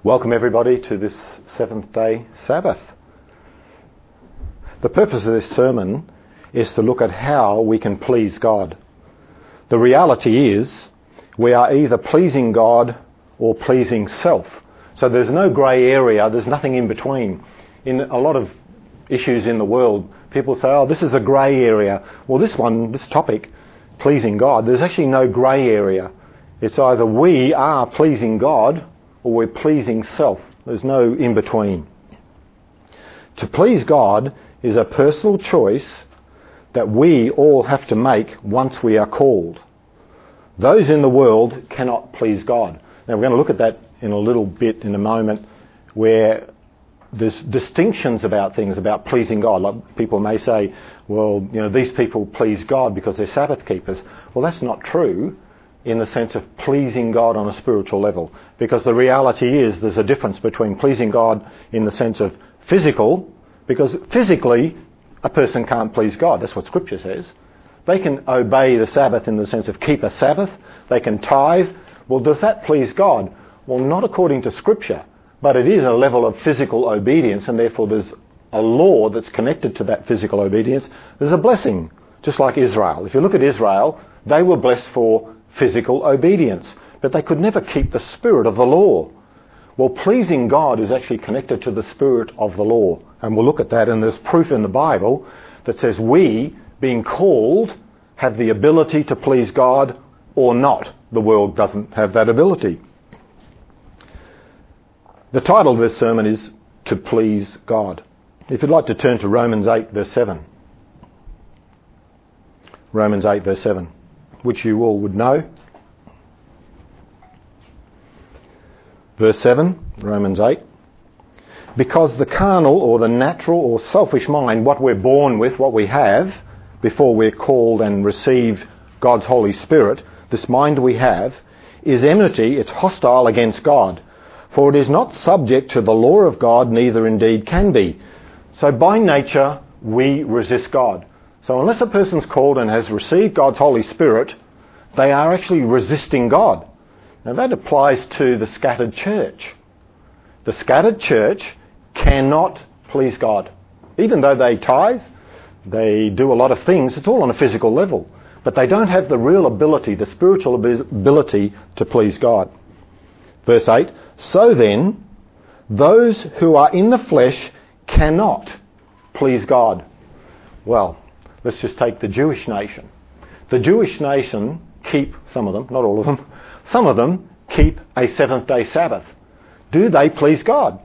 Welcome everybody to this Seventh Day Sabbath. The purpose of this sermon is to look at how we can please God. The reality is we are either pleasing God or pleasing self. So there's no grey area, there's nothing in between. In a lot of issues in the world, people say, oh, this is a grey area. Well, this topic, pleasing God, there's actually no grey area. It's either we are pleasing God or we're pleasing self. There's no in between. To please God is a personal choice that we all have to make once we are called. Those in the world cannot please God. Now we're going to look at that in a little bit in a moment, where there's distinctions about things, about pleasing God. Like people may say, well, these people please God because they're Sabbath keepers. Well, that's not true in the sense of pleasing God on a spiritual level. Because the reality is there's a difference between pleasing God in the sense of physical, because physically a person can't please God. That's what Scripture says. They can obey the Sabbath in the sense of keep a Sabbath. They can tithe. Well, does that please God? Well, not according to Scripture, but it is a level of physical obedience, and therefore there's a law that's connected to that physical obedience. There's a blessing, just like Israel. If you look at Israel, they were blessed for physical obedience, but they could never keep the spirit of the law. Well, pleasing God is actually connected to the spirit of the law, and we'll look at that, and there's proof in the Bible that says we, being called, have the ability to please God or not. The world doesn't have that ability. The title of this sermon is To Please God. If you'd like to turn to Romans 8 verse 7. Romans 8 verse 7. Which you all would know. Verse 7, Romans 8. Because the carnal or the natural or selfish mind, what we're born with, what we have, before we're called and receive God's Holy Spirit, this mind we have, is enmity, it's hostile against God. For it is not subject to the law of God, neither indeed can be. So by nature, we resist God. So unless a person's called and has received God's Holy Spirit, they are actually resisting God. Now that applies to the scattered church. The scattered church cannot please God. Even though they tithe, they do a lot of things, it's all on a physical level. But they don't have the real ability, the spiritual ability to please God. Verse 8, so then, those who are in the flesh cannot please God. Well, let's just take the Jewish nation. The Jewish nation keep, some of them, not all of them, some of them keep a seventh-day Sabbath. Do they please God?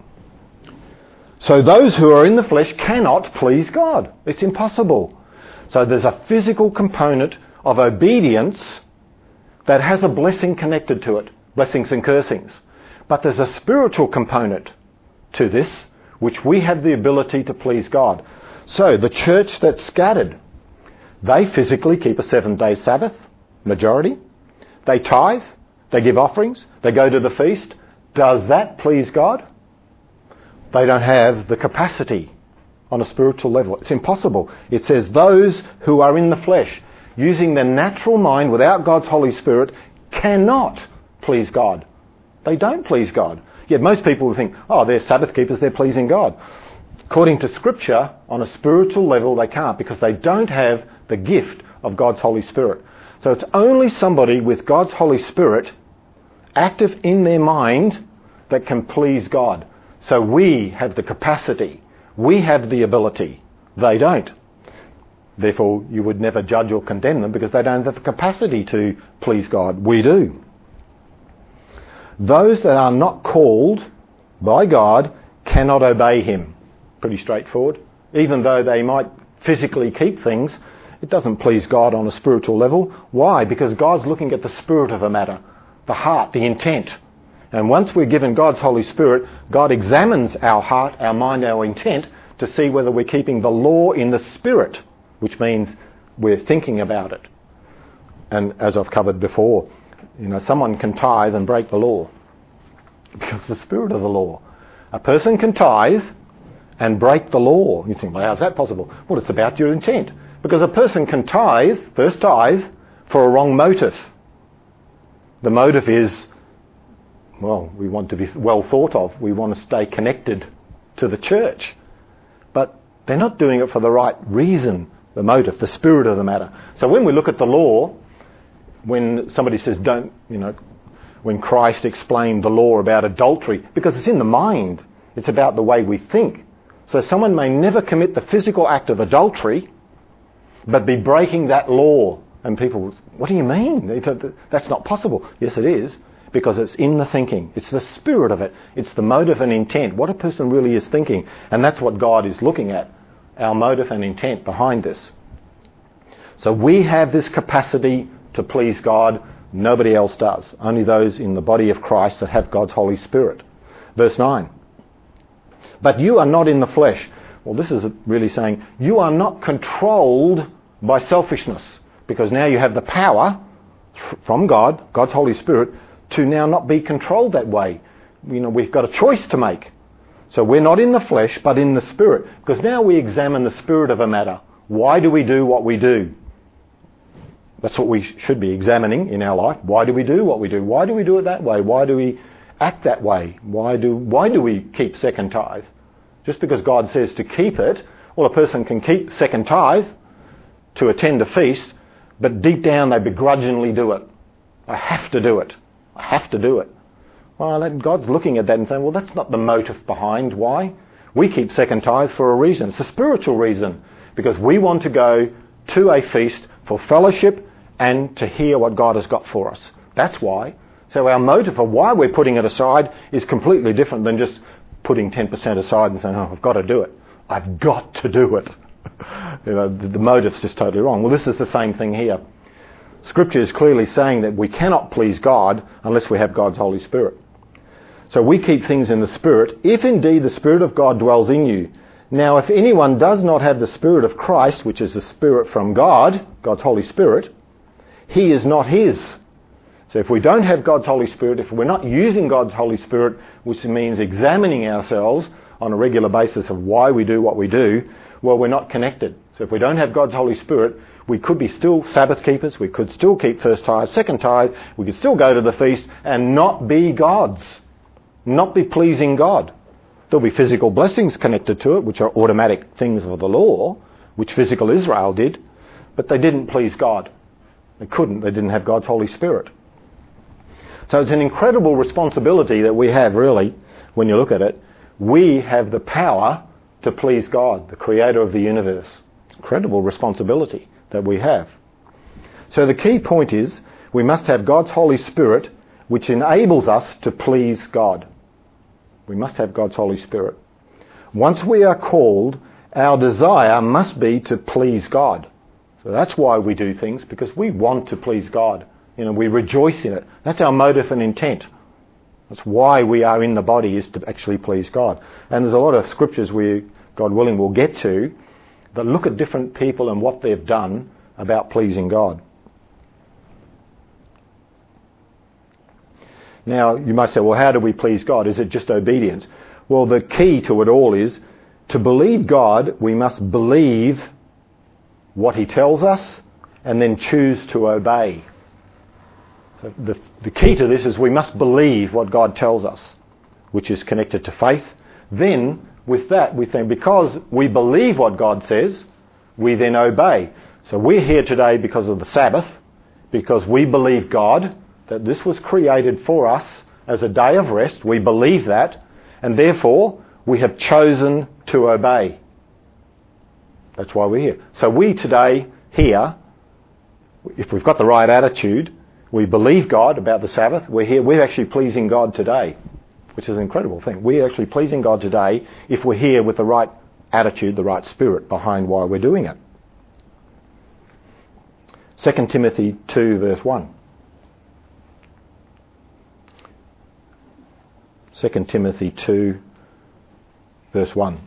So those who are in the flesh cannot please God. It's impossible. So there's a physical component of obedience that has a blessing connected to it, blessings and cursings. But there's a spiritual component to this, which we have the ability to please God. So the church that's scattered, they physically keep a 7-day Sabbath, majority. They tithe, they give offerings, they go to the feast. Does that please God? They don't have the capacity on a spiritual level. It's impossible. It says those who are in the flesh, using their natural mind without God's Holy Spirit, cannot please God. They don't please God. Yet most people think, oh, they're Sabbath keepers, they're pleasing God. According to Scripture, on a spiritual level, they can't, because they don't have the gift of God's Holy Spirit. So it's only somebody with God's Holy Spirit active in their mind that can please God. So we have the capacity. We have the ability. They don't. Therefore, you would never judge or condemn them because they don't have the capacity to please God. We do. Those that are not called by God cannot obey Him. Pretty straightforward. Even though they might physically keep things, it doesn't please God on a spiritual level. Why? Because God's looking at the spirit of a matter, the heart, the intent. And once we're given God's Holy Spirit, God examines our heart, our mind, our intent to see whether we're keeping the law in the spirit, which means we're thinking about it. And as I've covered before, someone can tithe and break the law because the spirit of the law. A person can tithe and break the law. You think, well, how's that possible? Well, it's about your intent. Because a person can tithe, for a wrong motive. The motive is well, we want to be well thought of. We want to stay connected to the church. But they're not doing it for the right reason, the motive, the spirit of the matter. So when we look at the law, when somebody says when Christ explained the law about adultery, because it's in the mind, it's about the way we think. So someone may never commit the physical act of adultery, but be breaking that law. And people, what do you mean? That's not possible. Yes, it is, because it's in the thinking. It's the spirit of it. It's the motive and intent, what a person really is thinking. And that's what God is looking at, our motive and intent behind this. So we have this capacity to please God. Nobody else does. Only those in the body of Christ that have God's Holy Spirit. Verse 9. But you are not in the flesh. Well, this is really saying you are not controlled by selfishness, because now you have the power from God, God's Holy Spirit, to now not be controlled that way. We've got a choice to make. So we're not in the flesh, but in the Spirit, because now we examine the spirit of a matter. Why do we do what we do? That's what we should be examining in our life. Why do we do what we do? Why do we do it that way? Why do we act that way? Why do we keep second tithe? Just because God says to keep it, well, a person can keep second tithe to attend a feast, but deep down they begrudgingly do it. I have to do it. I have to do it. Well, God's looking at that and saying, well, that's not the motive behind why. We keep second tithe for a reason. It's a spiritual reason, because we want to go to a feast for fellowship and to hear what God has got for us. That's why. So our motive of why we're putting it aside is completely different than just putting 10% aside and saying, oh, I've got to do it. I've got to do it. The motive's just totally wrong. Well, this is the same thing here. Scripture is clearly saying that we cannot please God unless we have God's Holy Spirit. So we keep things in the Spirit, if indeed the Spirit of God dwells in you. Now, if anyone does not have the Spirit of Christ, which is the Spirit from God, God's Holy Spirit, he is not his. So if we don't have God's Holy Spirit, if we're not using God's Holy Spirit, which means examining ourselves on a regular basis of why we do what we do, well, we're not connected. So if we don't have God's Holy Spirit, we could be still Sabbath keepers, we could still keep first tithe, second tithe, we could still go to the feast and not be God's, not be pleasing God. There'll be physical blessings connected to it, which are automatic things of the law, which physical Israel did, but they didn't please God. They couldn't. They didn't have God's Holy Spirit. So it's an incredible responsibility that we have, really, when you look at it. We have the power to please God, the creator of the universe. Incredible responsibility that we have. So the key point is we must have God's Holy Spirit, which enables us to please God. We must have God's Holy Spirit. Once we are called, our desire must be to please God. So that's why we do things, because we want to please God. We rejoice in it. That's our motive and intent. That's why we are in the body, is to actually please God. And there's a lot of scriptures we, God willing, will get to that look at different people and what they've done about pleasing God. Now, you might say, well, how do we please God? Is it just obedience? Well, the key to it all is to believe God, we must believe what he tells us and then choose to obey. So the key to this is we must believe what God tells us, which is connected to faith. Then, with that, we think because we believe what God says, we then obey. So we're here today because of the Sabbath, because we believe God, that this was created for us as a day of rest. We believe that, and therefore we have chosen to obey. That's why we're here. So we today here, if we've got the right attitude, we believe God about the Sabbath, we're here, we're actually pleasing God today, which is an incredible thing. We're actually pleasing God today if we're here with the right attitude, the right spirit behind why we're doing it. 2 Timothy 2 verse 1. 2 Timothy 2 verse 1.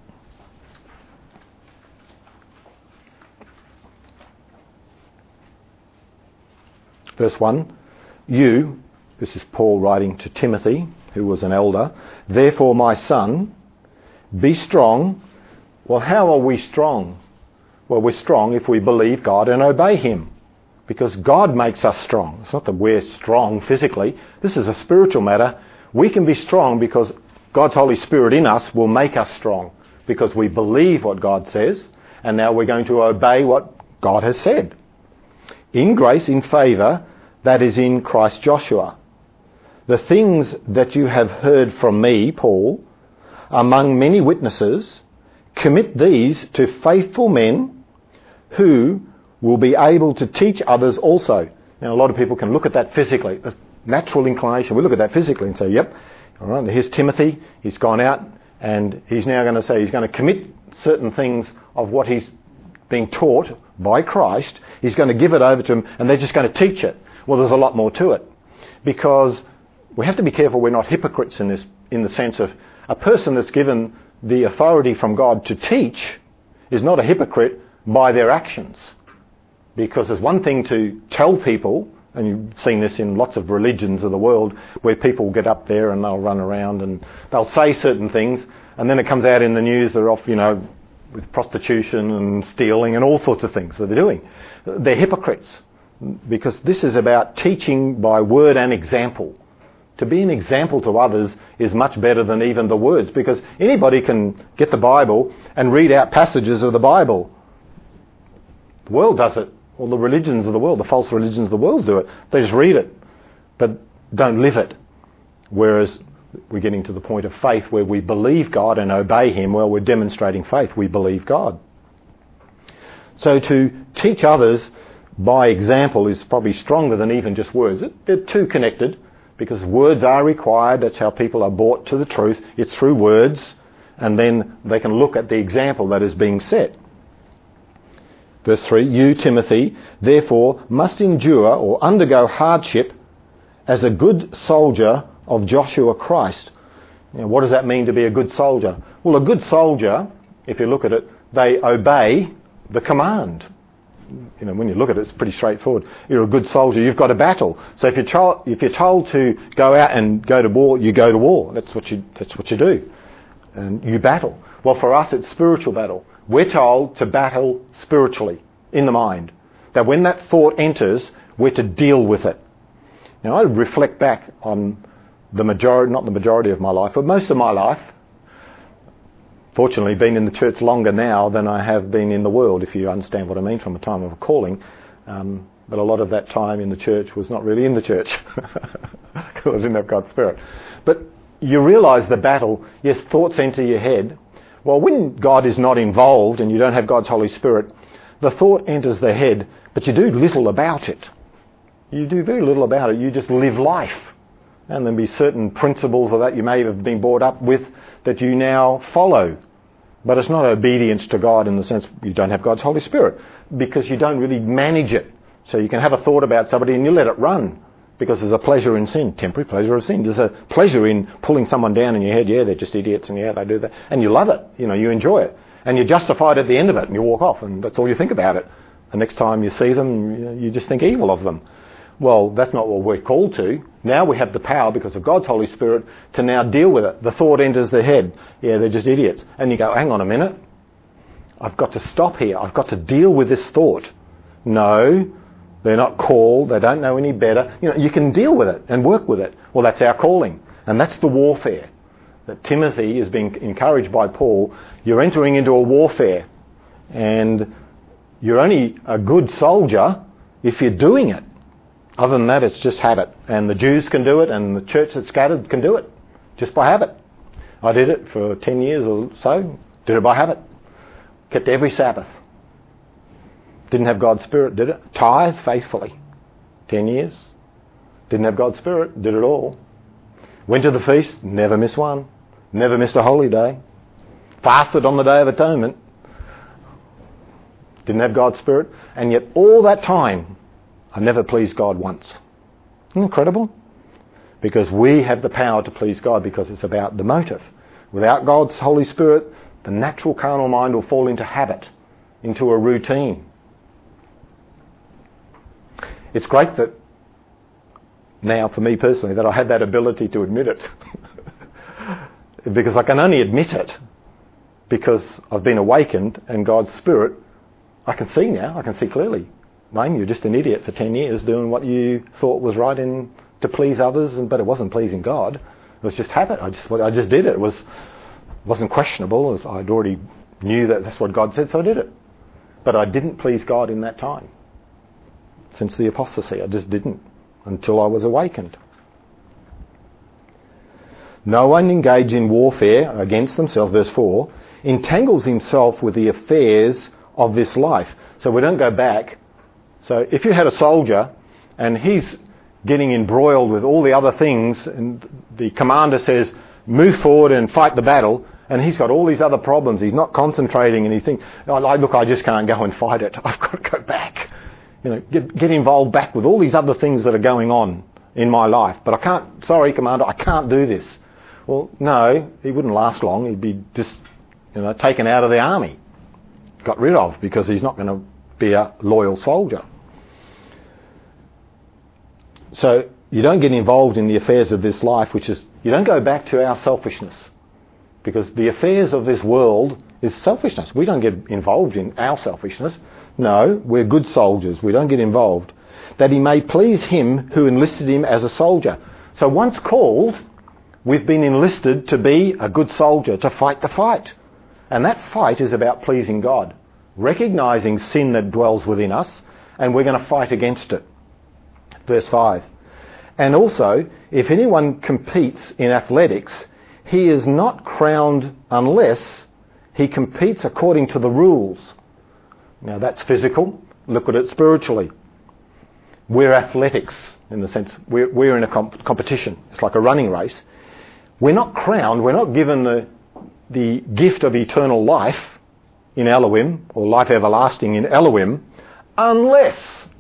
Verse 1, you, this is Paul writing to Timothy, who was an elder, therefore my son, be strong. Well, how are we strong? Well, we're strong if we believe God and obey him. because God makes us strong. It's not that we're strong physically. This is a spiritual matter. We can be strong because God's Holy Spirit in us will make us strong, because we believe what God says, and now we're going to obey what God has said. In grace, in favour, that is in Christ Joshua. The things that you have heard from me, Paul, among many witnesses, commit these to faithful men who will be able to teach others also. Now, a lot of people can look at that physically. A natural inclination. We look at that physically and say, yep, all right, here's Timothy. He's gone out and he's now going to say he's going to commit certain things of what he's being taught by Christ. He's going to give it over to them and they're just going to teach it. Well, there's a lot more to it, because we have to be careful we're not hypocrites in this, in the sense of a person that's given the authority from God to teach is not a hypocrite by their actions. Because there's one thing to tell people, and you've seen this in lots of religions of the world, where people get up there and they'll run around and they'll say certain things, and then it comes out in the news they're off, with prostitution and stealing and all sorts of things that they're doing. They're hypocrites, because this is about teaching by word and example. To be an example to others is much better than even the words, because anybody can get the Bible and read out passages of the Bible. The world does it. All the religions of the world, the false religions of the world do it. They just read it, but don't live it. Whereas we're getting to the point of faith where we believe God and obey Him. Well, we're demonstrating faith. We believe God. So to teach others by example is probably stronger than even just words. They're too connected, because words are required. That's how people are brought to the truth. It's through words, and then they can look at the example that is being set. Verse 3, you, Timothy, therefore must endure or undergo hardship as a good soldier of Joshua Christ. Now, what does that mean to be a good soldier? Well, a good soldier, if you look at it, they obey the command. When you look at it, it's pretty straightforward. You're a good soldier, you've got to battle. So if you're told to go out and go to war, you go to war. That's what you do. And you battle. Well, for us, it's spiritual battle. We're told to battle spiritually in the mind. That when that thought enters, we're to deal with it. Now, I reflect back on the majority, not the majority of my life, but most of my life. Fortunately, been in the church longer now than I have been in the world, if you understand what I mean, from a time of a calling. But a lot of that time in the church was not really in the church, because I didn't have God's Spirit. But you realise the battle. Yes, thoughts enter your head. Well, when God is not involved and you don't have God's Holy Spirit, the thought enters the head, but you do little about it. You do very little about it. You just live life. And there'll be certain principles of that you may have been brought up with that you now follow. But it's not obedience to God in the sense you don't have God's Holy Spirit, because you don't really manage it. So you can have a thought about somebody and you let it run, because there's a pleasure in sin, temporary pleasure of sin. There's a pleasure in pulling someone down in your head. Yeah, they're just idiots, and yeah, they do that. And you love it. You enjoy it. And you're justified at the end of it, and you walk off, and that's all you think about it. The next time you see them, you just think evil of them. Well, that's not what we're called to. Now we have the power, because of God's Holy Spirit, to now deal with it. The thought enters the head. Yeah, they're just idiots. And you go, hang on a minute. I've got to stop here. I've got to deal with this thought. No, they're not called. They don't know any better. You can deal with it and work with it. Well, that's our calling. And that's the warfare that Timothy is being encouraged by Paul. You're entering into a warfare. And you're only a good soldier if you're doing it. Other than that, it's just habit. And the Jews can do it, and the church that's scattered can do it, just by habit. I did it for 10 years or so. Did it by habit. Kept every Sabbath. Didn't have God's Spirit, did it. Tithe faithfully. 10 years. Didn't have God's Spirit, did it all. Went to the feast, never missed one. Never missed a holy day. Fasted on the Day of Atonement. Didn't have God's Spirit. And yet all that time, I never pleased God once. Incredible. Because we have the power to please God, because it's about the motive. Without God's Holy Spirit, the natural carnal mind will fall into habit, into a routine. It's great that now, for me personally, that I have that ability to admit it. Because I can only admit it because I've been awakened, and God's Spirit, I can see now, I can see clearly. Wayne, you're just an idiot for 10 years doing what you thought was right to please others, but it wasn't pleasing God. It was just habit. I just did it. It wasn't questionable. I'd already knew that that's what God said, so I did it. But I didn't please God in that time. Since the apostasy, I just didn't until I was awakened. No one engaged in warfare against themselves, verse 4, entangles himself with the affairs of this life. So we don't go back. So if you had a soldier and he's getting embroiled with all the other things and the commander says, move forward and fight the battle, and he's got all these other problems, he's not concentrating and he thinks, oh, look, I just can't go and fight it. I've got to go back. Get involved back with all these other things that are going on in my life. But I can't, sorry, Commander, I can't do this. Well, no, he wouldn't last long. He'd be just, taken out of the army, got rid of, because he's not going to be a loyal soldier. So you don't get involved in the affairs of this life, you don't go back to our selfishness. Because the affairs of this world is selfishness. We don't get involved in our selfishness. No, we're good soldiers. We don't get involved. That he may please him who enlisted him as a soldier. So once called, we've been enlisted to be a good soldier, to fight the fight. And that fight is about pleasing God. Recognising sin that dwells within us, and we're going to fight against it. Verse 5. And also, if anyone competes in athletics, he is not crowned unless he competes according to the rules. Now that's physical. Look at it spiritually. We're athletics in the sense we're in a competition. It's like a running race. We're not crowned. We're not given the gift of eternal life in Elohim, or life everlasting in Elohim, unless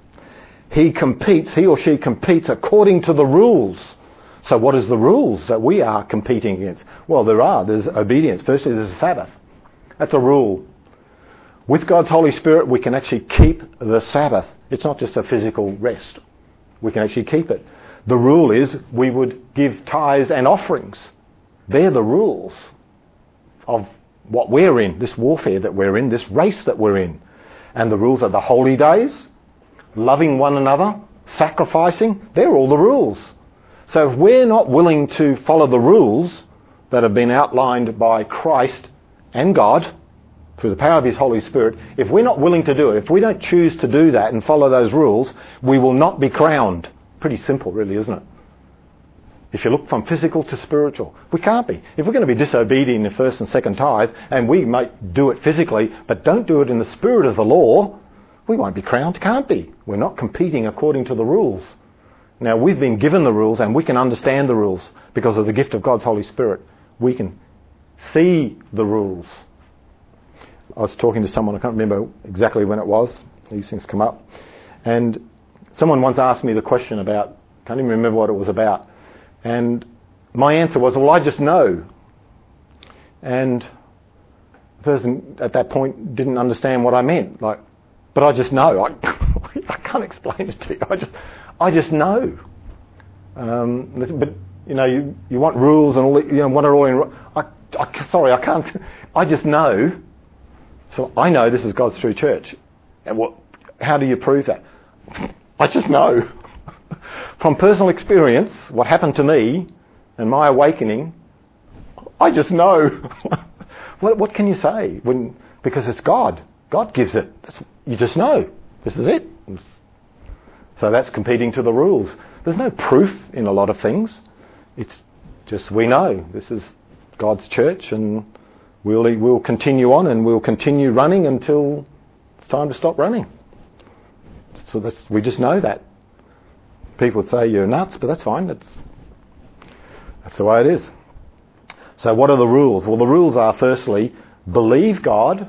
he or she competes according to the rules. So what is the rules that we are competing against? Well, there's obedience. Firstly, there's a Sabbath. That's a rule. With God's Holy Spirit, we can actually keep the Sabbath. It's not just a physical rest. We can actually keep it. The rule is we would give tithes and offerings. They're the rules of what we're in, this warfare that we're in, this race that we're in. And the rules are the holy days, loving one another, sacrificing. They're all the rules. So if we're not willing to follow the rules that have been outlined by Christ and God through the power of His Holy Spirit, if we're not willing to do it, if we don't choose to do that and follow those rules, we will not be crowned. Pretty simple, really, isn't it? If you look from physical to spiritual, we can't be. If we're going to be disobedient in the first and second tithe, and we might do it physically, but don't do it in the spirit of the law, we won't be crowned. Can't be. We're not competing according to the rules. Now, we've been given the rules, and we can understand the rules because of the gift of God's Holy Spirit. We can see the rules. I was talking to someone, I can't remember exactly when it was. These things come up. And someone once asked me the question about, can't even remember what it was about. And my answer was, well, I just know. And the person at that point didn't understand what I meant. But I just know. I can't explain it to you. I just know. But you want rules and all. Want it all in. Sorry, I can't. I just know. So I know this is God's true church. And how do you prove that? I just know. From personal experience, what happened to me and my awakening, I just know. What can you say? Because it's God. God gives it. You just know. This is it. So that's competing to the rules. There's no proof in a lot of things. It's just we know. This is God's church, and we'll continue on, and we'll continue running until it's time to stop running. So we just know that. People say you're nuts, but that's fine. That's the way it is. So what are the rules? Well, the rules are, firstly, believe God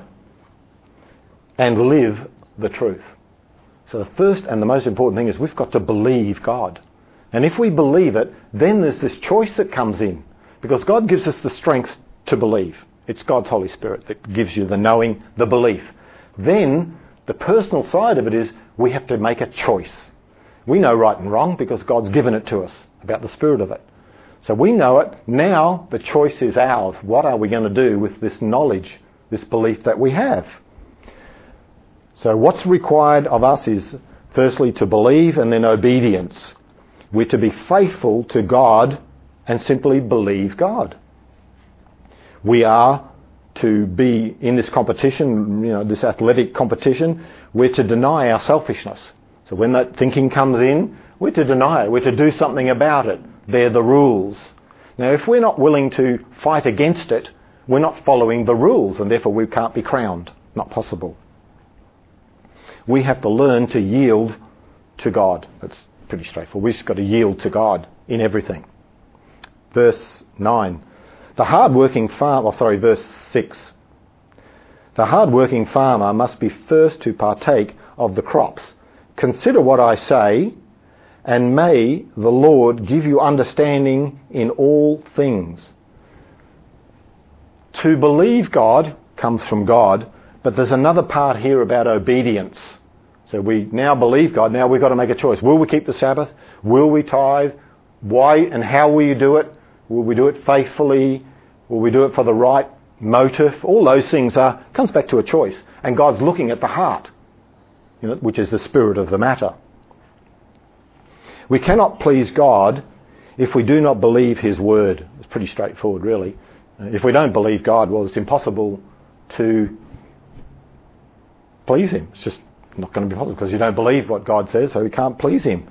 and live the truth. So the first and the most important thing is we've got to believe God. And if we believe it, then there's this choice that comes in. Because God gives us the strength to believe. It's God's Holy Spirit that gives you the knowing, the belief. Then the personal side of it is we have to make a choice. We know right and wrong because God's given it to us about the spirit of it. So we know it. Now the choice is ours. What are we going to do with this knowledge, this belief that we have? So what's required of us is Firstly, to believe, and then obedience. We're to be faithful to God and simply believe God. We are to be in this competition, this athletic competition, we're to deny our selfishness. So when that thinking comes in, we're to deny it. We're to do something about it. They're the rules. Now, if we're not willing to fight against it, we're not following the rules, and therefore we can't be crowned. Not possible. We have to learn to yield to God. That's pretty straightforward. We've just got to yield to God in everything. Verse 9. Verse 6. The hard-working farmer must be first to partake of the crops. Consider what I say, and may the Lord give you understanding in all things. To believe God comes from God, but there's another part here about obedience. So we now believe God, now we've got to make a choice. Will we keep the Sabbath? Will we tithe? Why and how will you do it? Will we do it faithfully? Will we do it for the right motive? All those things comes back to a choice. And God's looking at the heart, which is the spirit of the matter. We cannot please God if we do not believe His word. It's pretty straightforward, really. If we don't believe God, well, it's impossible to please Him. It's just not going to be possible because you don't believe what God says, so you can't please Him.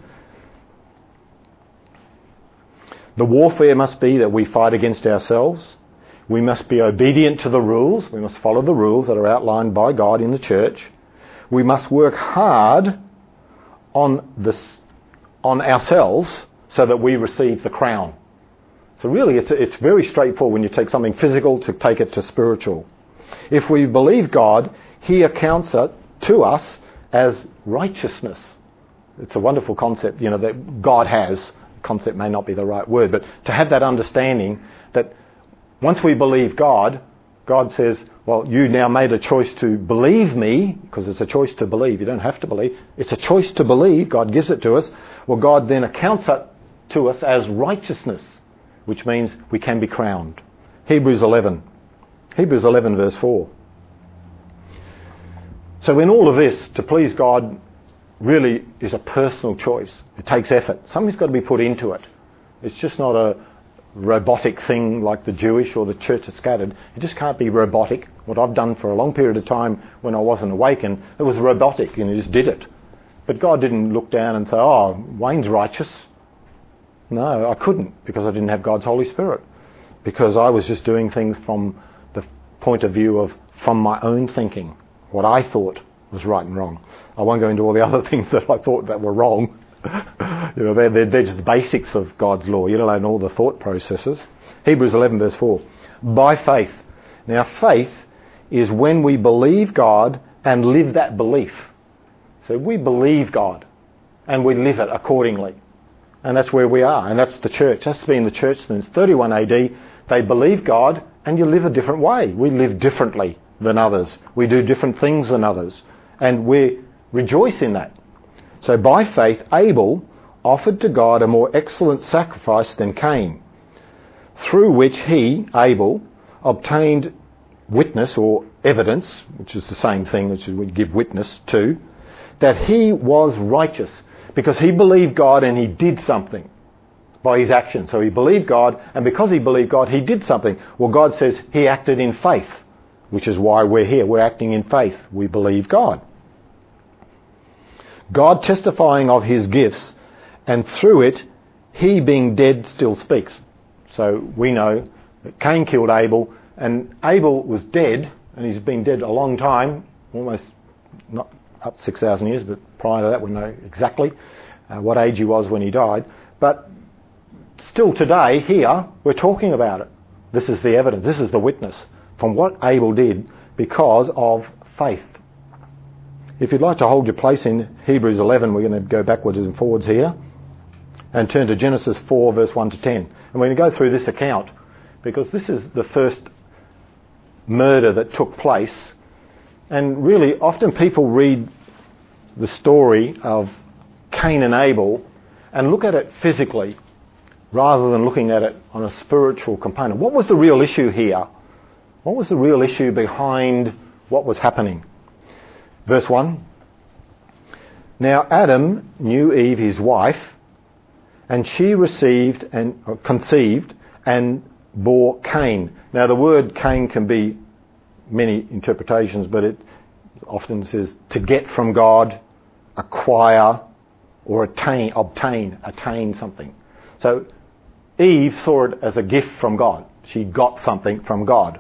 The warfare must be that we fight against ourselves. We must be obedient to the rules. We must follow the rules that are outlined by God in the church. We must work hard on ourselves so that we receive the crown. So really it's very straightforward when you take something physical to take it to spiritual. If we believe God, He accounts it to us as righteousness. It's a wonderful concept, that God has. Concept may not be the right word, but to have that understanding that once we believe God, God says, well, you now made a choice to believe me, because it's a choice to believe. You don't have to believe. It's a choice to believe. God gives it to us. Well, God then accounts it to us as righteousness, which means we can be crowned. Hebrews 11 verse 4. So in all of this, to please God really is a personal choice. It takes effort. Something's got to be put into it. It's just not a robotic thing like the Jewish or the Church of Scattered. It just can't be robotic. What I've done for a long period of time when I wasn't awakened, it was robotic and you just did it. But God didn't look down and say, oh, Wayne's righteous. No, I couldn't because I didn't have God's Holy Spirit. Because I was just doing things from the point of view of from my own thinking, what I thought was right and wrong. I won't go into all the other things that I thought that were wrong. They're just the basics of God's law. You don't know all the thought processes. Hebrews 11 verse 4. By faith. Now faith is when we believe God and live that belief. So we believe God and we live it accordingly. And that's where we are. And that's the church. That's been the church since 31 AD. They believe God and you live a different way. We live differently than others. We do different things than others. And we rejoice in that. So by faith, Abel offered to God a more excellent sacrifice than Cain, through which he, Abel, obtained witness or evidence, which is the same thing which we give witness to, that he was righteous, because he believed God and he did something by his action. So he believed God, and because he believed God, he did something. Well, God says he acted in faith, which is why we're here. We're acting in faith. We believe God. God testifying of his gifts, and through it, he being dead still speaks. So we know that Cain killed Abel, and Abel was dead, and he's been dead a long time, almost not up 6,000 years, but prior to that we know exactly what age he was when he died. But still today, here, we're talking about it. This is the evidence, this is the witness from what Abel did because of faith. If you'd like to hold your place in Hebrews 11, we're going to go backwards and forwards here and turn to Genesis 4 verse 1 to 10. And we're going to go through this account because this is the first murder that took place. And really, often people read the story of Cain and Abel and look at it physically rather than looking at it on a spiritual component. What was the real issue here? What was the real issue behind what was happening? Verse 1. Now Adam knew Eve, his wife, and she conceived and bore Cain. Now the word Cain can be many interpretations, but it often says to get from God, acquire, or attain something. So Eve saw it as a gift from God. She got something from God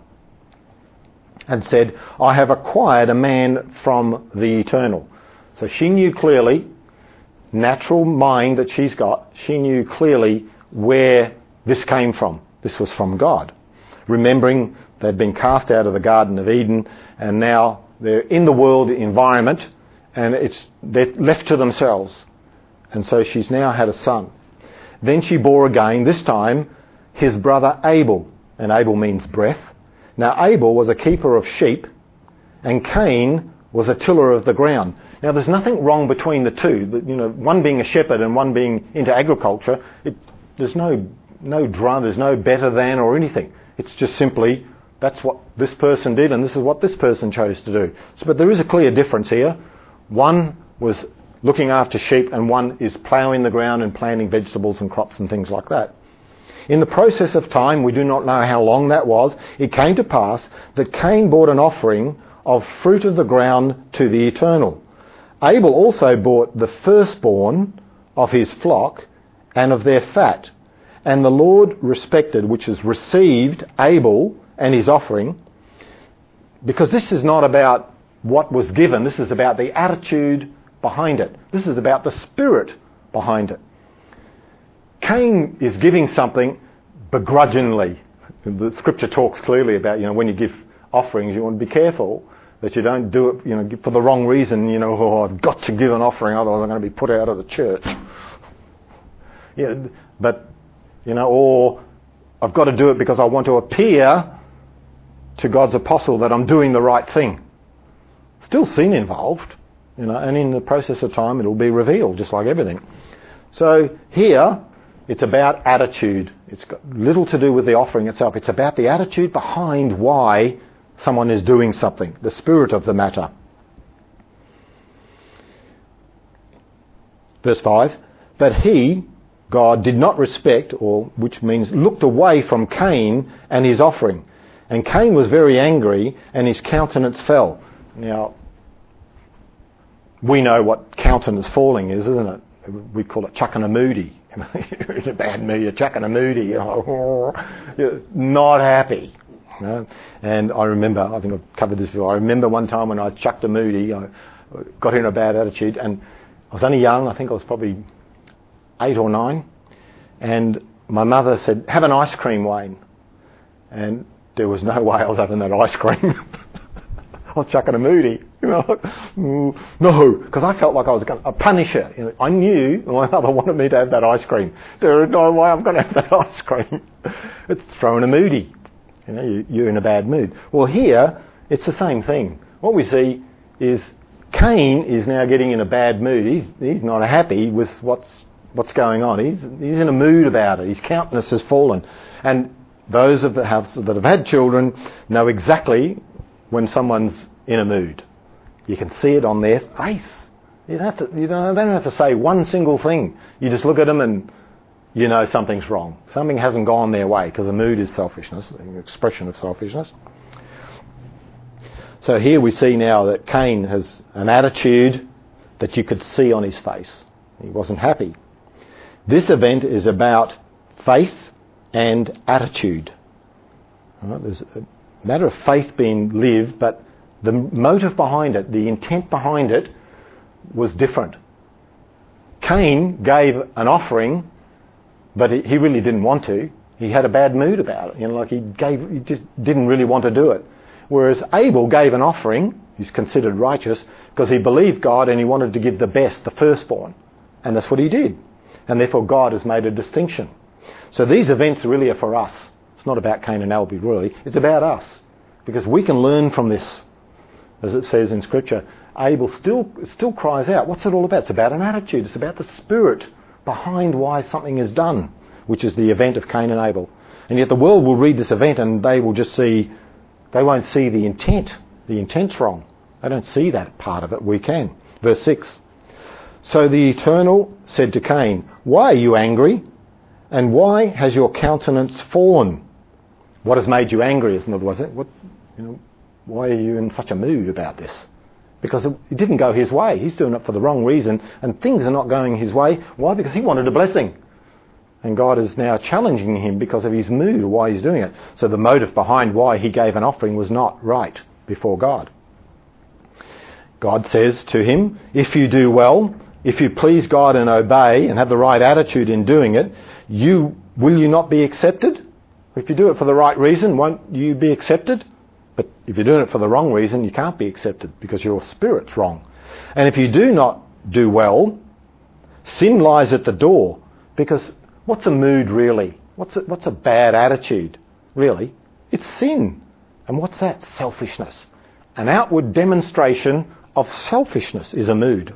and said, I have acquired a man from the eternal. So she knew clearly, natural mind that she's got, she knew clearly where this came from. This was from God. Remembering they'd been cast out of the Garden of Eden and now they're in the world environment and they're left to themselves. And so she's now had a son. Then she bore again, this time, his brother Abel. And Abel means breath. Now Abel was a keeper of sheep and Cain was a tiller of the ground. Now there's nothing wrong between the two. One being a shepherd and one being into agriculture. There's no drama, there's no better than or anything. It's just simply that's what this person did and this is what this person chose to do. But there is a clear difference here. One was looking after sheep and one is ploughing the ground and planting vegetables and crops and things like that. In the process of time, we do not know how long that was, it came to pass that Cain brought an offering of fruit of the ground to the Eternal. Abel also brought the firstborn of his flock and of their fat. And the Lord respected, which is received, Abel and his offering, because this is not about what was given, this is about the attitude behind it. This is about the spirit behind it. Cain is giving something begrudgingly. The scripture talks clearly about, when you give offerings, you want to be careful that you don't do it, for the wrong reason, I've got to give an offering, otherwise I'm going to be put out of the church. Or I've got to do it because I want to appear to God's apostle that I'm doing the right thing. Still sin involved, and in the process of time it'll be revealed, just like everything. So here, it's about attitude. It's got little to do with the offering itself. It's about the attitude behind why someone is doing something, the spirit of the matter. Verse 5, but he, God, did not respect, which means looked away from Cain and his offering. And Cain was very angry and his countenance fell. Now, we know what countenance falling is, isn't it? We call it chucking a moody. You're in a bad mood, you're chucking a moody, you're not happy. And I remember, I think I've covered this before, I remember one time when I chucked a moody, I got in a bad attitude, and I was only young, I think I was probably 8 or 9, and my mother said, have an ice cream, Wayne. And there was no way I was having that ice cream. I was chucking a moody. No, because I felt like I was going to punish her. I knew my mother wanted me to have that ice cream. There is no way I'm going to have that ice cream. It's throwing a moody. You're in a bad mood. Well, here, it's the same thing. What we see is Cain is now getting in a bad mood. He's not happy with what's going on. He's in a mood about it. His countenance has fallen. And those of the house that have had children know exactly when someone's in a mood. You can see it on their face. They don't have to say one single thing. You just look at them and you know something's wrong. Something hasn't gone their way, because a mood is selfishness, an expression of selfishness. So here we see now that Cain has an attitude that you could see on his face. He wasn't happy. This event is about faith and attitude. There's a matter of faith being lived, but the motive behind it, the intent behind it, was different. Cain gave an offering, but he really didn't want to. He had a bad mood about it. He just didn't really want to do it. Whereas Abel gave an offering, he's considered righteous, because he believed God and he wanted to give the best, the firstborn. And that's what he did. And therefore God has made a distinction. So these events really are for us. It's not about Cain and Abel, really. It's about us. Because we can learn from this. As it says in Scripture, Abel still cries out. What's it all about? It's about an attitude. It's about the spirit behind why something is done, which is the event of Cain and Abel. And yet the world will read this event and they will just see, they won't see the intent. The intent's wrong. They don't see that part of it. We can. Verse 6. So the Eternal said to Cain, "Why are you angry? And why has your countenance fallen?" What has made you angry, is in other words, why are you in such a mood about this? Because it didn't go his way. He's doing it for the wrong reason, and things are not going his way. Why? Because he wanted a blessing. And God is now challenging him because of his mood, why he's doing it. So the motive behind why he gave an offering was not right before God. God says to him, if you do well, if you please God and obey and have the right attitude in doing it, will you not be accepted? If you do it for the right reason, won't you be accepted? But if you're doing it for the wrong reason, you can't be accepted because your spirit's wrong. And if you do not do well, sin lies at the door. Because what's a mood really? What's a bad attitude really? It's sin. And what's that? Selfishness. An outward demonstration of selfishness is a mood.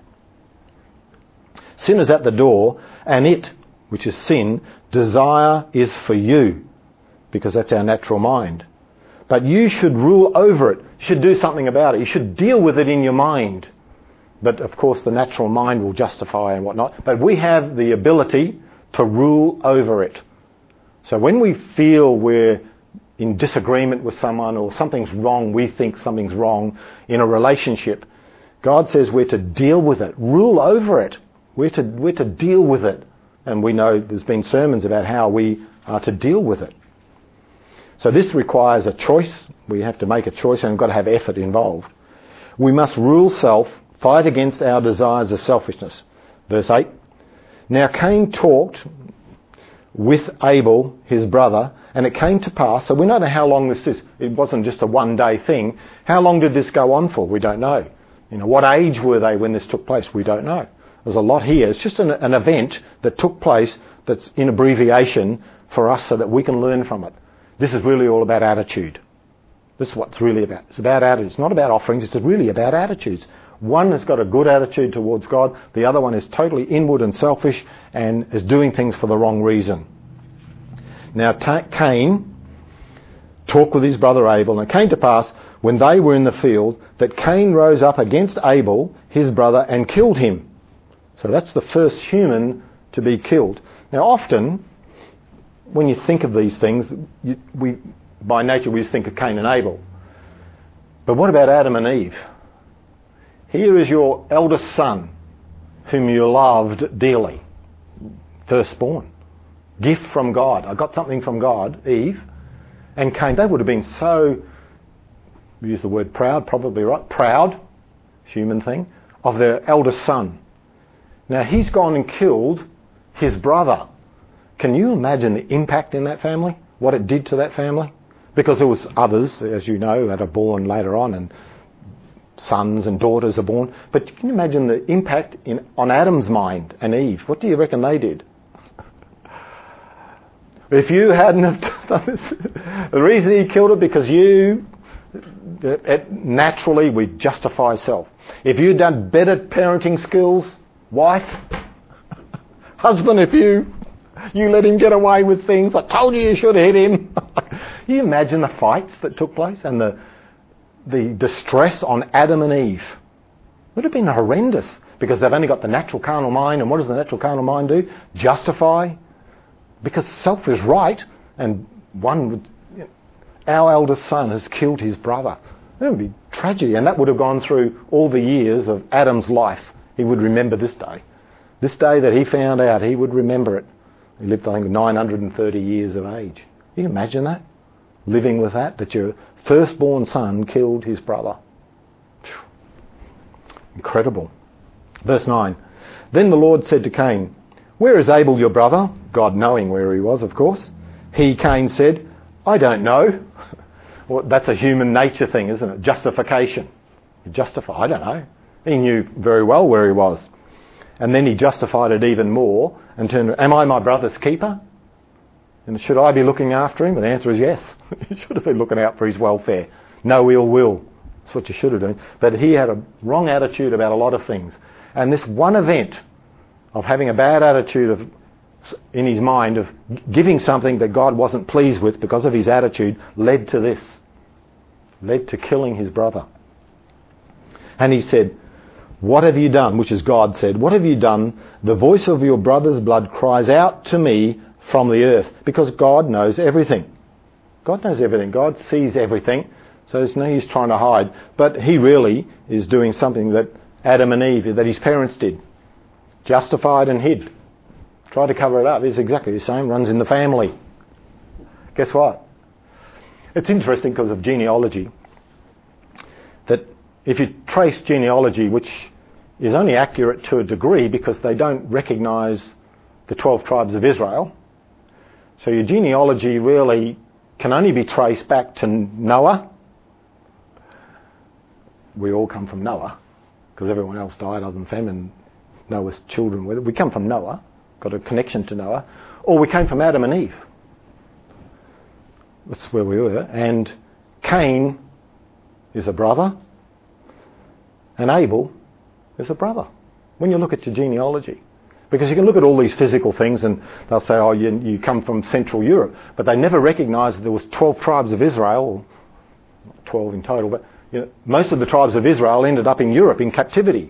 Sin is at the door, and it, which is sin, desire is for you, because that's our natural mind. But you should rule over it. You should do something about it. You should deal with it in your mind. But of course the natural mind will justify and whatnot. But we have the ability to rule over it. So when we feel we're in disagreement with someone or something's wrong, we think something's wrong in a relationship, God says we're to deal with it, rule over it. We're to deal with it. And we know there's been sermons about how we are to deal with it. So this requires a choice. We have to make a choice, and we've got to have effort involved. We must rule self, fight against our desires of selfishness. Verse 8. Now Cain talked with Abel, his brother, and it came to pass, so we don't know how long this is. It wasn't just a one-day thing. How long did this go on for? We don't know. What age were they when this took place? We don't know. There's a lot here. It's just an event that took place that's in abbreviation for us so that we can learn from it. This is really all about attitude. This is what it's really about. It's about attitude. It's not about offerings. It's really about attitudes. One has got a good attitude towards God. The other one is totally inward and selfish and is doing things for the wrong reason. Now Cain talked with his brother Abel, and it came to pass when they were in the field that Cain rose up against Abel, his brother, and killed him. So that's the first human to be killed. Now often, when you think of these things, by nature we just think of Cain and Abel. But what about Adam and Eve? Here is your eldest son, whom you loved dearly, firstborn, gift from God. I got something from God, Eve, and Cain. They would have been so, we use the word proud, probably right, proud, human thing, of their eldest son. Now he's gone and killed his brother. Can you imagine the impact in that family? What it did to that family? Because there was others, as you know, that are born later on, and sons and daughters are born. But can you imagine the impact on Adam's mind and Eve? What do you reckon they did? If you hadn't have done this, the reason he killed it because naturally we justify self. If you'd done better parenting skills, wife, husband, if you let him get away with things, I told you should have hit him. Can you imagine the fights that took place and the distress on Adam and Eve? It would have been horrendous because they've only got the natural carnal mind, and what does the natural carnal mind do? Justify. Because self is right, and our eldest son has killed his brother. That would be tragedy, and that would have gone through all the years of Adam's life. He would remember this day. This day that he found out, he would remember it. He lived, I think, 930 years of age. Can you imagine that? Living with that your firstborn son killed his brother. Incredible. Verse 9. Then the Lord said to Cain, "Where is Abel your brother?" God knowing where he was, of course. Cain said, "I don't know." Well, that's a human nature thing, isn't it? Justification. You justify, I don't know. He knew very well where he was. And then he justified it even more and turned, "Am I my brother's keeper? And should I be looking after him?" And the answer is yes. You should have been looking out for his welfare. No ill will. That's what you should have done. But he had a wrong attitude about a lot of things. And this one event of having a bad attitude in his mind of giving something that God wasn't pleased with because of his attitude led to this. Led to killing his brother. And he said, What have you done? Which is God said, what have you done? The voice of your brother's blood cries out to me from the earth. Because God knows everything. God knows everything. God sees everything. So there's no use trying to hide. But he really is doing something that Adam and Eve, that his parents did. Justified and hid. Tried to cover it up. It's exactly the same. Runs in the family. Guess what? It's interesting because of genealogy. That if you trace genealogy, which is only accurate to a degree because they don't recognise the 12 tribes of Israel. So your genealogy really can only be traced back to Noah. We all come from Noah because everyone else died other than Ham and Noah's children. We come from Noah, got a connection to Noah. Or we came from Adam and Eve. That's where we were. And Cain is a brother. And Abel is a brother. When you look at your genealogy. Because you can look at all these physical things and they'll say, oh, you come from Central Europe. But they never recognised that there was 12 tribes of Israel, or 12 in total, but most of the tribes of Israel ended up in Europe in captivity.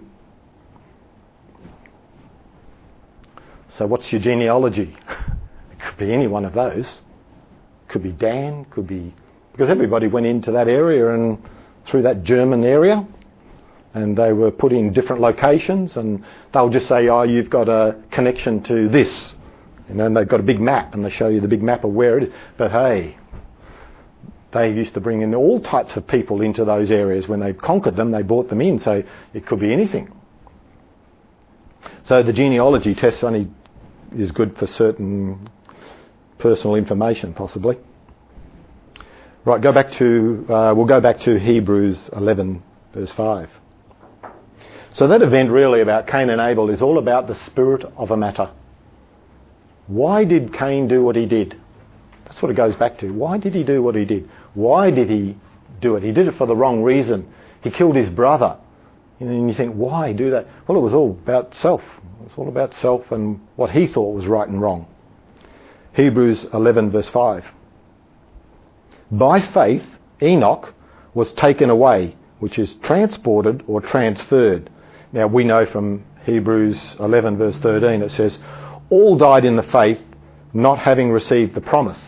So what's your genealogy? It could be any one of those. Could be Dan, could be... Because everybody went into that area and through that German area and they were put in different locations and they'll just say, oh, you've got a connection to this. And they've got a big map and they show you the big map of where it is. But hey, they used to bring in all types of people into those areas. When they conquered them, they brought them in. So it could be anything. So the genealogy test only is good for certain personal information, possibly. Right, we'll go back to Hebrews 11, verse 5. So that event really about Cain and Abel is all about the spirit of a matter. Why did Cain do what he did? That's what it goes back to. Why did he do what he did? Why did he do it? He did it for the wrong reason. He killed his brother. And you think, why do that? Well, it was all about self. It was all about self and what he thought was right and wrong. Hebrews 11 verse 5. By faith, Enoch was taken away, which is transported or transferred. Now we know from Hebrews 11 verse 13, it says, all died in the faith, not having received the promise.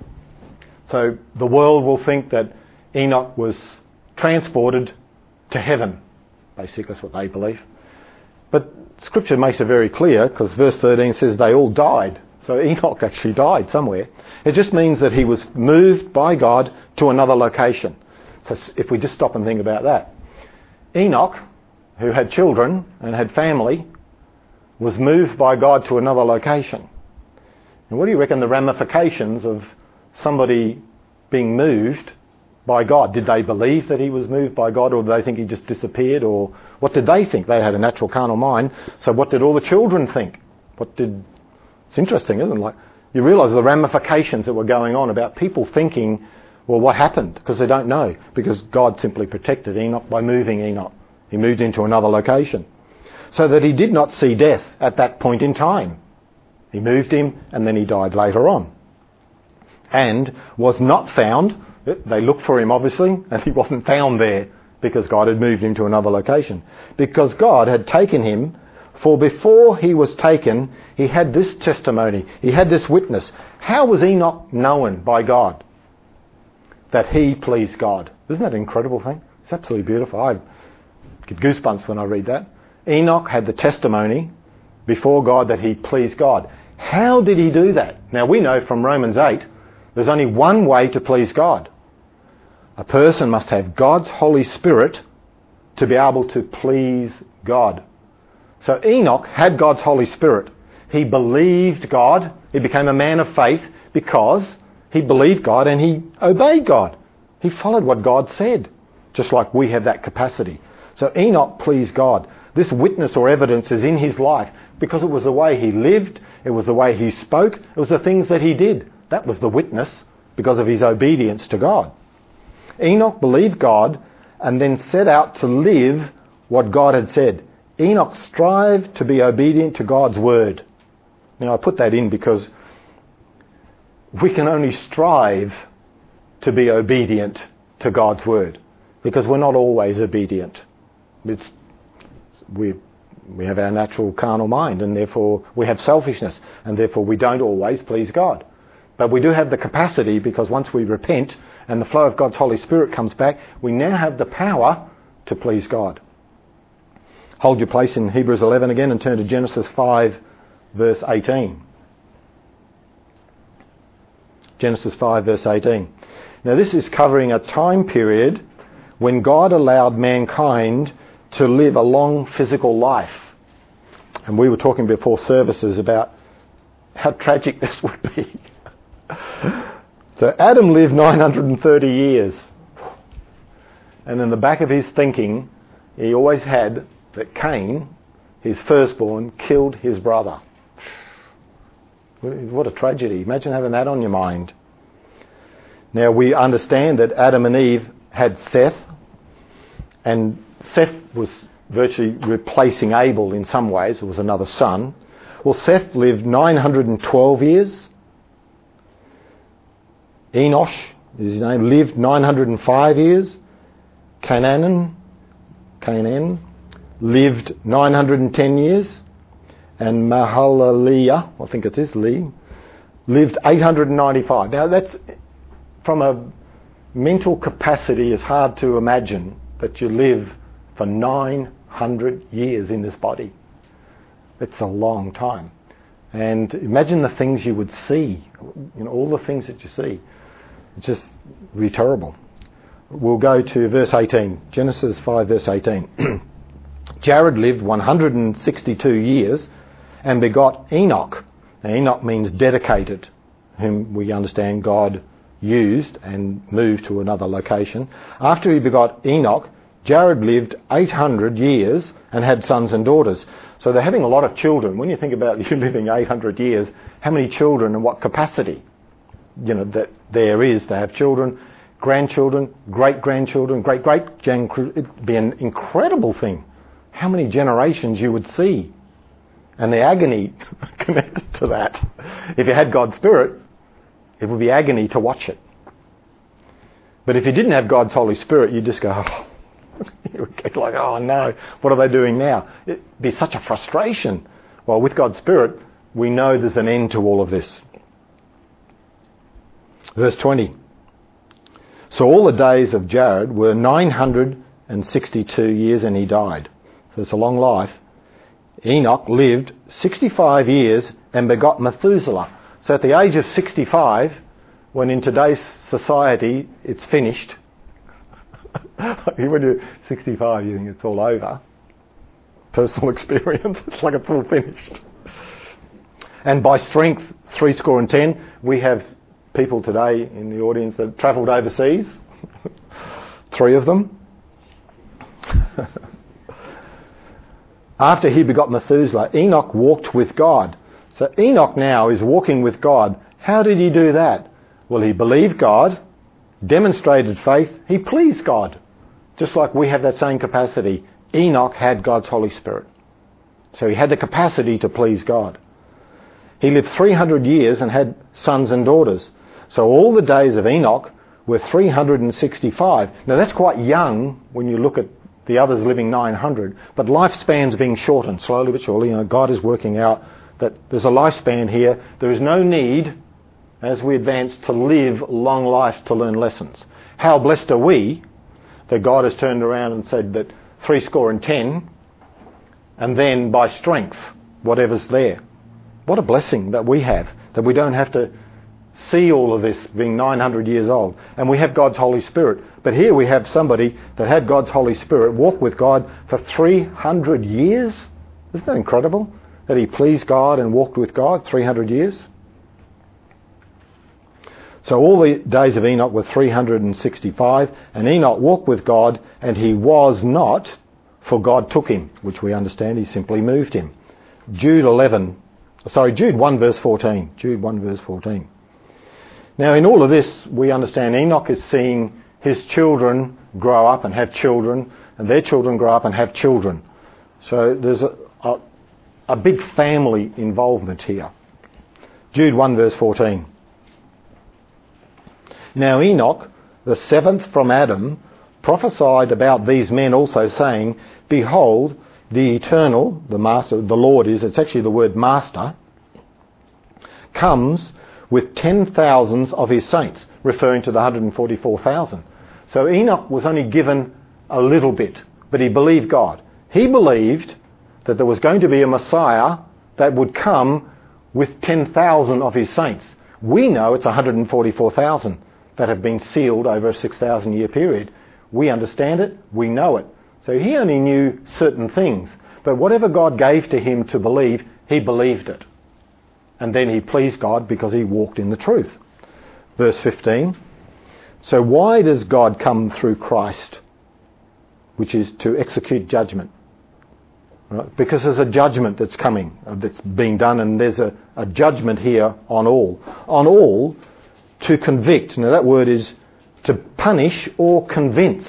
So the world will think that Enoch was transported to heaven. Basically, that's what they believe. But Scripture makes it very clear, because verse 13 says they all died. So Enoch actually died somewhere. It just means that he was moved by God to another location. So if we just stop and think about that. Enoch, who had children and had family, was moved by God to another location. And what do you reckon the ramifications of somebody being moved by God? Did they believe that he was moved by God, or did they think he just disappeared? Or what did they think? They had a natural carnal mind. So what did all the children think? It's interesting, isn't it? Like, you realise the ramifications that were going on about people thinking, well, what happened? Because they don't know. Because God simply protected Enoch by moving Enoch. He moved into another location. So that he did not see death at that point in time. He moved him and then he died later on. And was not found. They looked for him, obviously, and he wasn't found there because God had moved him to another location. Because God had taken him, for before he was taken, he had this testimony, he had this witness. How was Enoch known by God? That he pleased God. Isn't that an incredible thing? It's absolutely beautiful. I get goosebumps when I read that. Enoch had the testimony before God that he pleased God. How did he do that? Now we know from Romans 8, there's only one way to please God. A person must have God's Holy Spirit to be able to please God. So Enoch had God's Holy Spirit. He believed God. He became a man of faith because he believed God and he obeyed God. He followed what God said, just like we have that capacity. So Enoch pleased God. This witness or evidence is in his life because it was the way he lived, it was the way he spoke, it was the things that he did. That was the witness because of his obedience to God. Enoch believed God and then set out to live what God had said. Enoch strived to be obedient to God's word. Now I put that in because we can only strive to be obedient to God's word because we're not always obedient. It's we have our natural carnal mind, and therefore we have selfishness, and therefore we don't always please God. But we do have the capacity, because once we repent and the flow of God's Holy Spirit comes back, we now have the power to please God. Hold your place in Hebrews 11 again and turn to Genesis 5 verse 18. Genesis 5 verse 18. Now this is covering a time period when God allowed mankind to live a long physical life. And we were talking before services about how tragic this would be. So Adam lived 930 years. And in the back of his thinking, he always had that Cain, his firstborn, killed his brother. What a tragedy. Imagine having that on your mind. Now we understand that Adam and Eve had Seth, and Seth was virtually replacing Abel in some ways. It was another son. Well, Seth lived 912 years. Enosh is his name, lived 905 years. Canaan lived 910 years. And Mahalalel, I think it is, lived 895. Now that's, from a mental capacity, it's hard to imagine that you live for 900 years in this body. It's a long time. And imagine the things you would see, all the things that you see. It's just really terrible. We'll go to verse 18, Genesis 5 verse 18. Jared lived 162 years and begot Enoch. Now, Enoch means dedicated, whom we understand God used and moved to another location. After he begot Enoch, Jared lived 800 years and had sons and daughters. So they're having a lot of children. When you think about you living 800 years, how many children and what capacity, that there is to have children, grandchildren, great-grandchildren, it'd be an incredible thing. How many generations you would see. And the agony connected to that. If you had God's Spirit, it would be agony to watch it. But if you didn't have God's Holy Spirit, you'd just go, you would get like, oh no, what are they doing now? It'd be such a frustration. Well, with God's Spirit, we know there's an end to all of this. Verse 20. So all the days of Jared were 962 years and he died. So it's a long life. Enoch lived 65 years and begot Methuselah. So at the age of 65, when in today's society it's finished, when you're 65 you think it's all over. Personal experience, it's like it's all finished. And by strength, 70, we have people today in the audience that travelled overseas. 3 of them. After he begot Methuselah, Enoch walked with God. So Enoch now is walking with God. How did he do that? Well, he believed God, demonstrated faith, he pleased God. Just like we have that same capacity. Enoch had God's Holy Spirit. So he had the capacity to please God. He lived 300 years and had sons and daughters. So all the days of Enoch were 365. Now that's quite young when you look at the others living 900. But lifespan's being shortened slowly but surely. God is working out that there's a lifespan here. There is no need, as we advance, to live long life to learn lessons. How blessed are we that God has turned around and said that 70, and then by strength, whatever's there. What a blessing that we have, that we don't have to see all of this being 900 years old. And we have God's Holy Spirit. But here we have somebody that had God's Holy Spirit walk with God for 300 years. Isn't that incredible? That he pleased God and walked with God 300 years. So all the days of Enoch were 365, and Enoch walked with God, and he was not, for God took him, which we understand he simply moved him. Jude 1 verse 14. Jude 1 verse 14. Now in all of this, we understand Enoch is seeing his children grow up and have children, and their children grow up and have children. So there's a big family involvement here. Jude 1 verse 14. Now Enoch, the 7th from Adam, prophesied about these men also, saying, Behold, the eternal, the master, the Lord is, it's actually the word master, comes with 10,000s of his saints, referring to the 144,000. So Enoch was only given a little bit, but he believed God. He believed that there was going to be a Messiah that would come with 10,000 of his saints. We know it's 144,000 that have been sealed over a 6,000 year period. We understand it, we know it. So he only knew certain things, but whatever God gave to him to believe, he believed it. And then he pleased God because he walked in the truth. Verse 15. So why does God come through Christ, which is to execute judgment? Right? Because there's a judgment that's coming, that's being done, and there's a judgment here on all. On all to convict. Now that word is to punish or convince.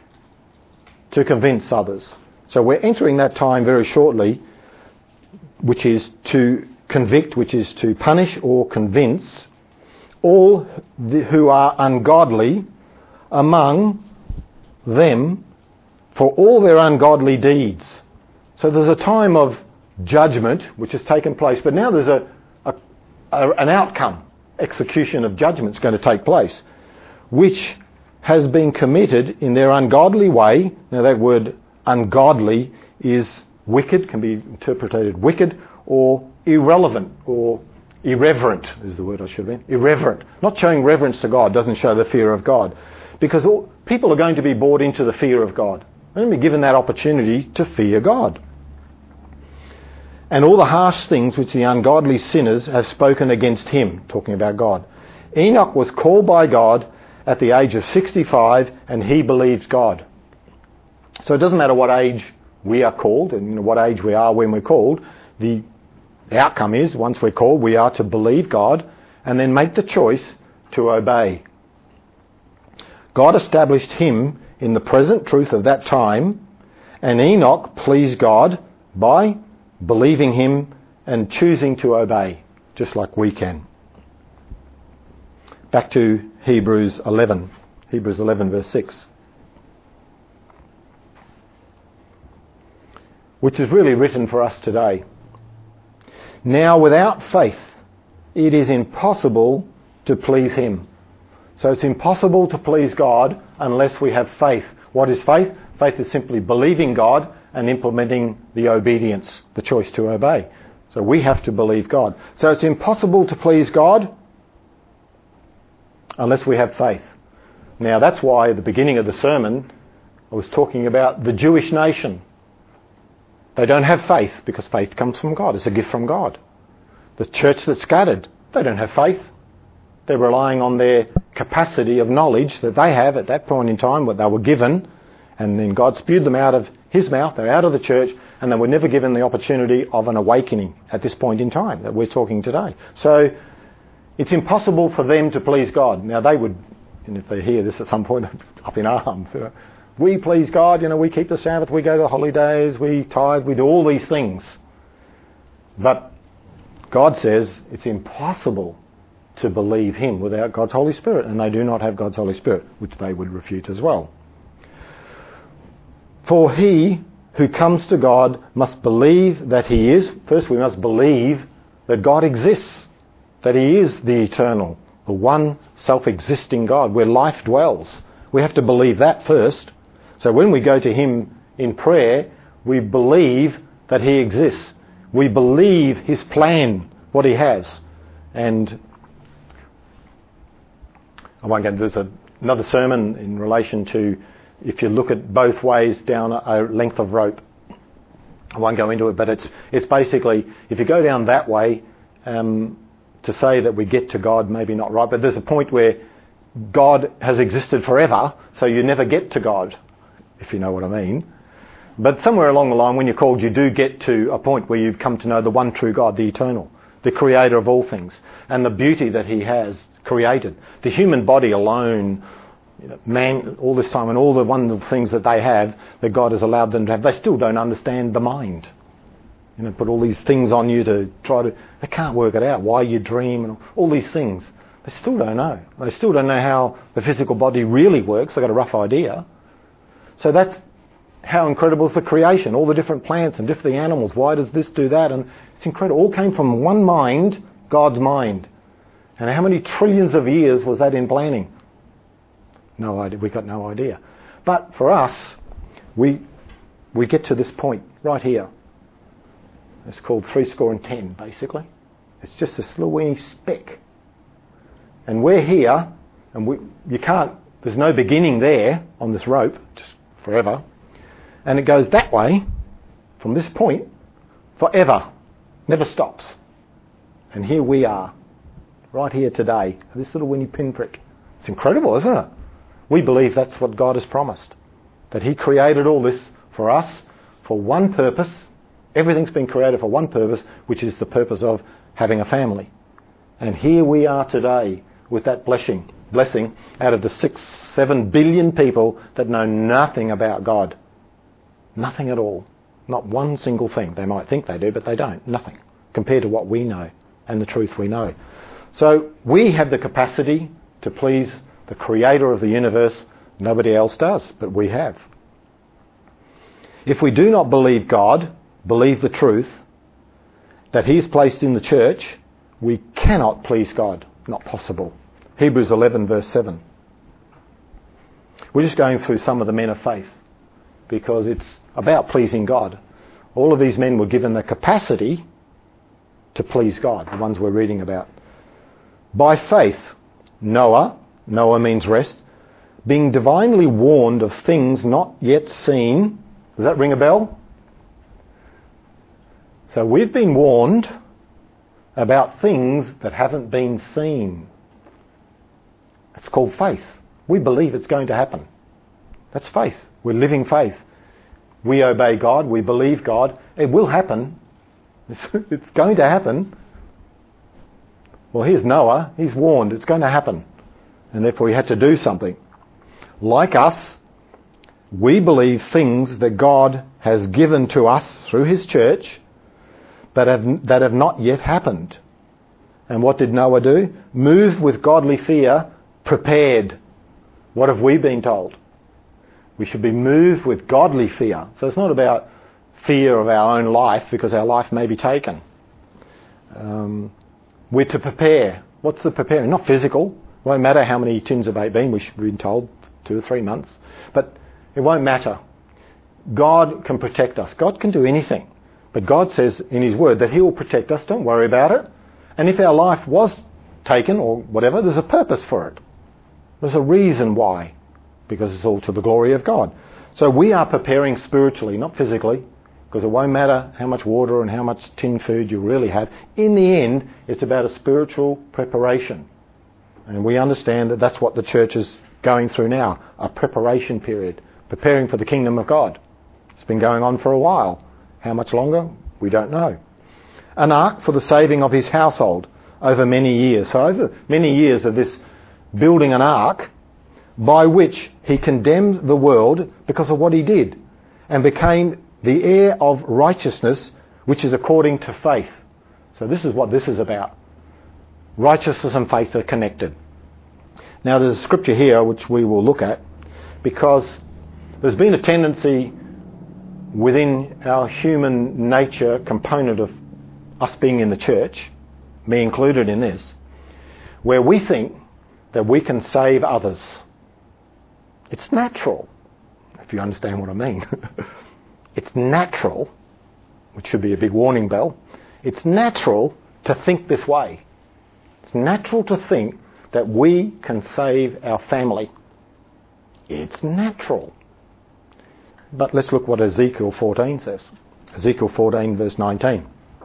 To convince others. So we're entering that time very shortly, which is to convict, which is to punish or convince all who are ungodly among them for all their ungodly deeds. So there's a time of judgment which has taken place, but now there's an outcome, execution of judgment is going to take place, which has been committed in their ungodly way. Now that word ungodly is wicked, can be interpreted wicked or irrelevant or irreverent is the word I should have been. Irreverent. Not showing reverence to God doesn't show the fear of God, because people are going to be brought into the fear of God. They're going to be given that opportunity to fear God. And all the harsh things which the ungodly sinners have spoken against him, talking about God. Enoch was called by God at the age of 65, and he believed God. So it doesn't matter what age we are called and what age we are when we're called. The outcome is, once we're called, we are to believe God and then make the choice to obey. God established him in the present truth of that time, and Enoch pleased God by believing him and choosing to obey, just like we can. Back to Hebrews 11. Hebrews 11 verse 6. Which is really written for us today. Now without faith, it is impossible to please him. So it's impossible to please God unless we have faith. What is faith? Faith is simply believing God and implementing the obedience, the choice to obey. So we have to believe God. So it's impossible to please God unless we have faith. Now that's why at the beginning of the sermon I was talking about the Jewish nation. They don't have faith because faith comes from God. It's a gift from God. The church that's scattered, they don't have faith. They're relying on their capacity of knowledge that they have at that point in time, what they were given, and then God spewed them out of his mouth. They're out of the church, and they were never given the opportunity of an awakening at this point in time that we're talking today. So it's impossible for them to please God. Now they would, and if they hear this at some point, up in arms. We please God, we keep the Sabbath, we go to holidays, we tithe, we do all these things. But God says it's impossible to believe him without God's Holy Spirit, and they do not have God's Holy Spirit, which they would refute as well. For he who comes to God must believe that he is. First we must believe that God exists, that he is the eternal, the one self-existing God where life dwells. We have to believe that first. So when we go to him in prayer, we believe that he exists. We believe his plan, what he has. And I won't go into this, another sermon in relation to if you look at both ways down a length of rope. I won't go into it, but it's basically, if you go down that way, to say that we get to God, maybe not right, but there's a point where God has existed forever, so you never get to God, if you know what I mean. But somewhere along the line, when you're called, you do get to a point where you've come to know the one true God, the eternal, the creator of all things, and the beauty that he has created. The human body alone, man, all this time, and all the wonderful things that they have, that God has allowed them to have, they still don't understand the mind. Put all these things on you to try to, they can't work it out, why you dream and all these things. They still don't know. They still don't know how the physical body really works. They've got a rough idea. So that's how incredible is the creation, all the different plants and different animals, why does this do that? And it's incredible. It all came from one mind, God's mind. And how many trillions of years was that in planning? No idea. We got no idea. But for us, we get to this point right here. It's called 70, basically. It's just this little weeny speck. And we're here, and there's no beginning there on this rope, just forever. And it goes that way, from this point, forever. Never stops. And here we are, right here today, this little weeny pinprick. It's incredible, isn't it? We believe that's what God has promised. That He created all this for us, for one purpose. Everything's been created for one purpose, which is the purpose of having a family. And here we are today with that blessing out of the 6-7 billion people that know nothing about God. Nothing at all. Not one single thing. They might think they do, but they don't. Nothing compared to what we know and the truth we know. So we have the capacity to please the Creator of the universe. Nobody else does, but we have. If we do not believe God, believe the truth that He's placed in the church, we cannot please God. Not possible. Hebrews 11 verse 7. We're just going through some of the men of faith because it's about pleasing God. All of these men were given the capacity to please God, the ones we're reading about. By faith, Noah means rest, being divinely warned of things not yet seen. Does that ring a bell? So we've been warned about things that haven't been seen. It's called faith. We believe it's going to happen. That's faith. We're living faith. We obey God. We believe God. It will happen. It's going to happen. Well, here's Noah. He's warned it's going to happen. And therefore he had to do something. Like us, we believe things that God has given to us through His church that have not yet happened. And what did Noah do? Moved with godly fear, prepared. What have we been told? We should be moved with godly fear. So it's not about fear of our own life because our life may be taken. We're to prepare. What's the preparing? Not physical. It won't matter how many tins of baked bean we've been told, 2 or 3 months. But it won't matter. God can protect us. God can do anything. But God says in His Word that He will protect us. Don't worry about it. And if our life was taken or whatever, there's a purpose for it. There's a reason why. Because it's all to the glory of God. So we are preparing spiritually, not physically. Because it won't matter how much water and how much tin food you really have. In the end, it's about a spiritual preparation. And we understand that that's what the church is going through now. A preparation period. Preparing for the kingdom of God. It's been going on for a while. How much longer? We don't know. An ark for the saving of His household over many years. So over many years of this building an ark by which He condemned the world because of what He did and became the heir of righteousness, which is according to faith. So this is what this is about. Righteousness and faith are connected. Now there's a scripture here which we will look at because there's been a tendency within our human nature component of us being in the church, me included in this, where we think that we can save others. It's natural, if you understand what I mean. It's natural, which should be a big warning bell. It's natural to think this way. It's natural to think that we can save our family. It's natural. But let's look what Ezekiel 14 says. Ezekiel 14 verse 19.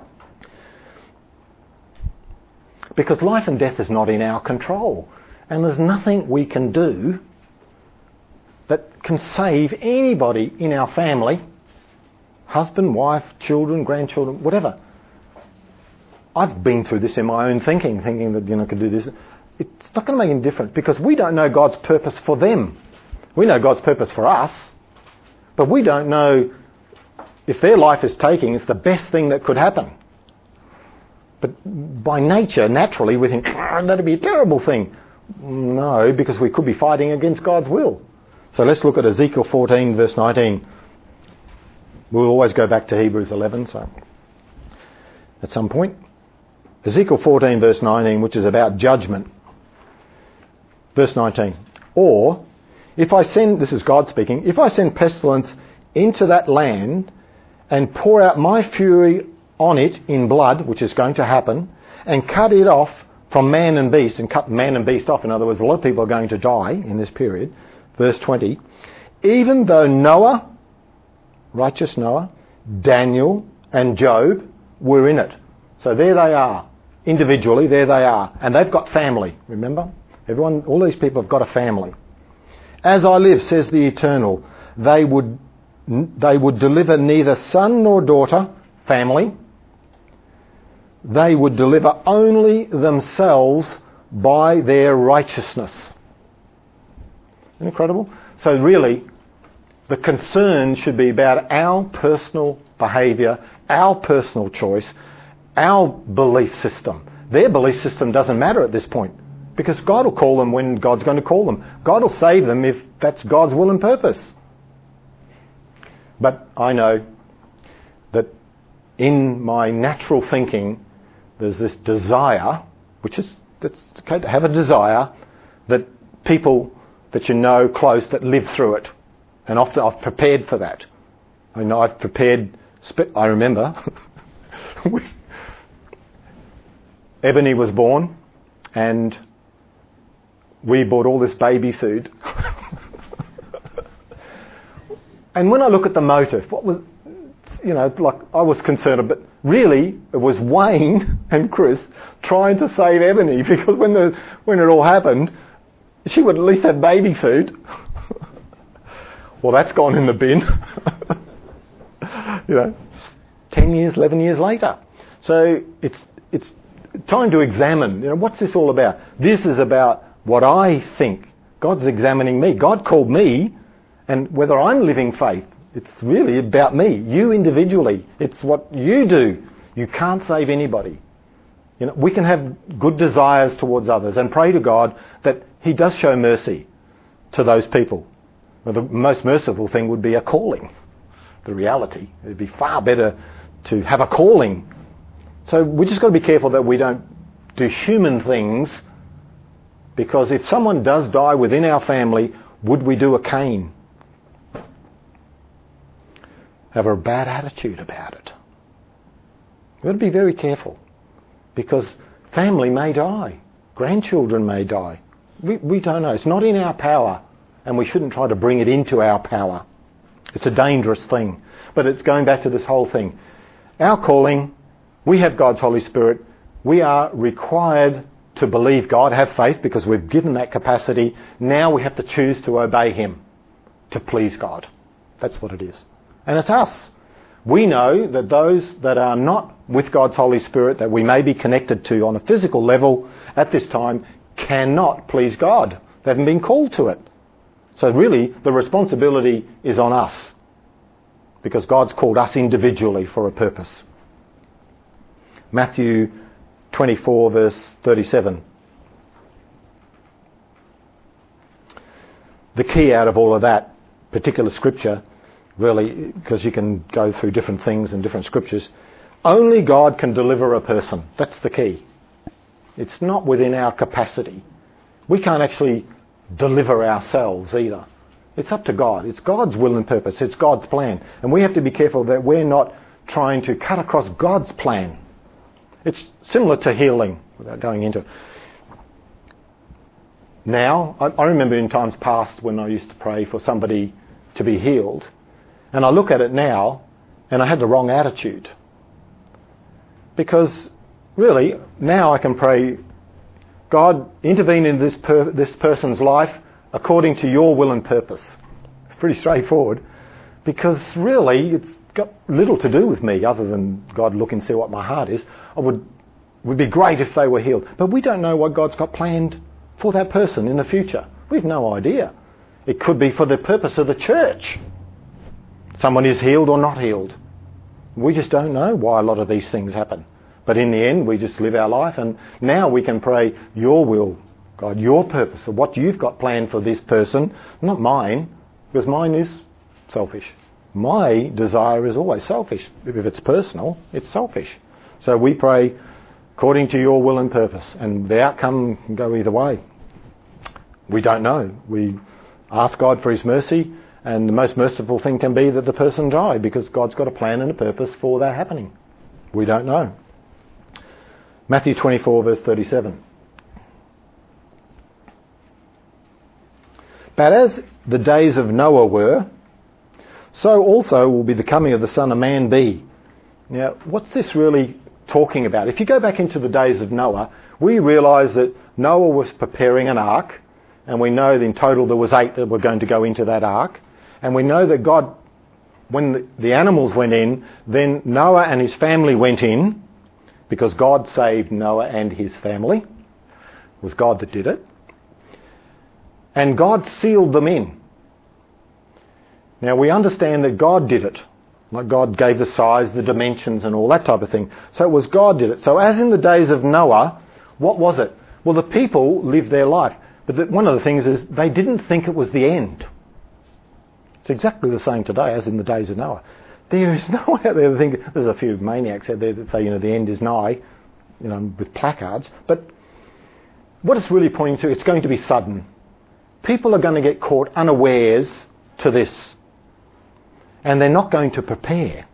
Because life and death is not in our control. And there's nothing we can do that can save anybody in our family. Husband, wife, children, grandchildren, whatever. I've been through this in my own thinking that, I could do this. It's not going to make any difference because we don't know God's purpose for them. We know God's purpose for us. But we don't know if their life is taking, it's the best thing that could happen. But by nature, naturally, we think, that'd be a terrible thing. No, because we could be fighting against God's will. So let's look at Ezekiel 14 verse 19. We'll always go back to Hebrews 11, so at some point. Ezekiel 14 verse 19, which is about judgment. Verse 19. Or, if I send, this is God speaking, if I send pestilence into that land and pour out my fury on it in blood, which is going to happen, and cut it off from man and beast, and cut man and beast off, in other words, a lot of people are going to die in this period. Verse 20. Even though Noah, righteous Noah, Daniel and Job were in it. So there they are. Individually, there they are. And they've got family, remember? Everyone, all these people have got a family. As I live, says the Eternal, they would deliver neither son nor daughter, family. They would deliver only themselves by their righteousness. Incredible. So really, the concern should be about our personal behaviour, our personal choice, our belief system. Their belief system doesn't matter at this point, because God will call them when God's going to call them. God will save them if that's God's will and purpose. But I know that in my natural thinking, there's this desire, that's okay to have a desire, that people that you know close that live through it. And often I've prepared for that. I know I've prepared, I remember, Ebony was born and we bought all this baby food. And when I look at the motive, what was, like I was concerned, but really it was Wayne and Chris trying to save Ebony, because when it all happened, she would at least have baby food. Well, that's gone in the bin. 10 years, 11 years later. So it's time to examine, what's this all about? This is about what I think. God's examining me. God called me, and whether I'm living faith, it's really about me, you individually. It's what you do. You can't save anybody. We can have good desires towards others and pray to God that He does show mercy to those people. Well, the most merciful thing would be a calling. The reality. It would be far better to have a calling. So we just got to be careful that we don't do human things, because if someone does die within our family, would we do a Cain? Have a bad attitude about it. We've got to be very careful, because family may die. Grandchildren may die. We don't know. It's not in our power, and we shouldn't try to bring it into our power. It's a dangerous thing. But it's going back to this whole thing. Our calling, we have God's Holy Spirit. We are required to believe God, have faith, because we've given that capacity. Now we have to choose to obey Him, to please God. That's what it is. And it's us. We know that those that are not with God's Holy Spirit, that we may be connected to on a physical level at this time, cannot please God. They haven't been called to it. So really, the responsibility is on us, because God's called us individually for a purpose. Matthew 24 verse 37. The key out of all of that particular scripture, really, because you can go through different things in different scriptures, only God can deliver a person. That's the key. It's not within our capacity. We can't actually deliver ourselves either. It's up to God. It's God's will and purpose. It's God's plan. And we have to be careful that we're not trying to cut across God's plan. It's similar to healing, without going into it. Now, I remember in times past when I used to pray for somebody to be healed, and I look at it now, and I had the wrong attitude. Because really, now I can pray, God, intervene in this person's life according to your will and purpose. It's pretty straightforward, because really it's got little to do with me other than God look and see what my heart is. It would be great if they were healed. But we don't know what God's got planned for that person in the future. We've no idea. It could be for the purpose of the church. Someone is healed or not healed. We just don't know why a lot of these things happen. But in the end, we just live our life, and now we can pray your will, God, your purpose, of what you've got planned for this person, not mine, because mine is selfish. my desire is always selfish. If it's personal, it's selfish. So we pray according to your will and purpose, and the outcome can go either way. We don't know. We ask God for his mercy, and the most merciful thing can be that the person die, because God's got a plan and a purpose for that happening. We don't know. Matthew 24 verse 37. But as the days of Noah were, so also will be the coming of the Son of Man be. Now, what's this really talking about? If you go back into the days of Noah, we realise that Noah was preparing an ark, and we know that in total there was 8 that were going to go into that ark. And we know that God, when the animals went in, then Noah and his family went in, because God saved Noah and his family. It was God that did it. And God sealed them in. Now we understand that God did it. Like God gave the size, the dimensions and all that type of thing. So it was God did it. So as in the days of Noah, what was it? Well, the people lived their life. But one of the things is they didn't think it was the end. It's exactly the same today as in the days of Noah. There is no one out there that think, there's a few maniacs out there that say, the end is nigh, with placards. But what it's really pointing to, it's going to be sudden. People are going to get caught unawares to this. And they're not going to prepare.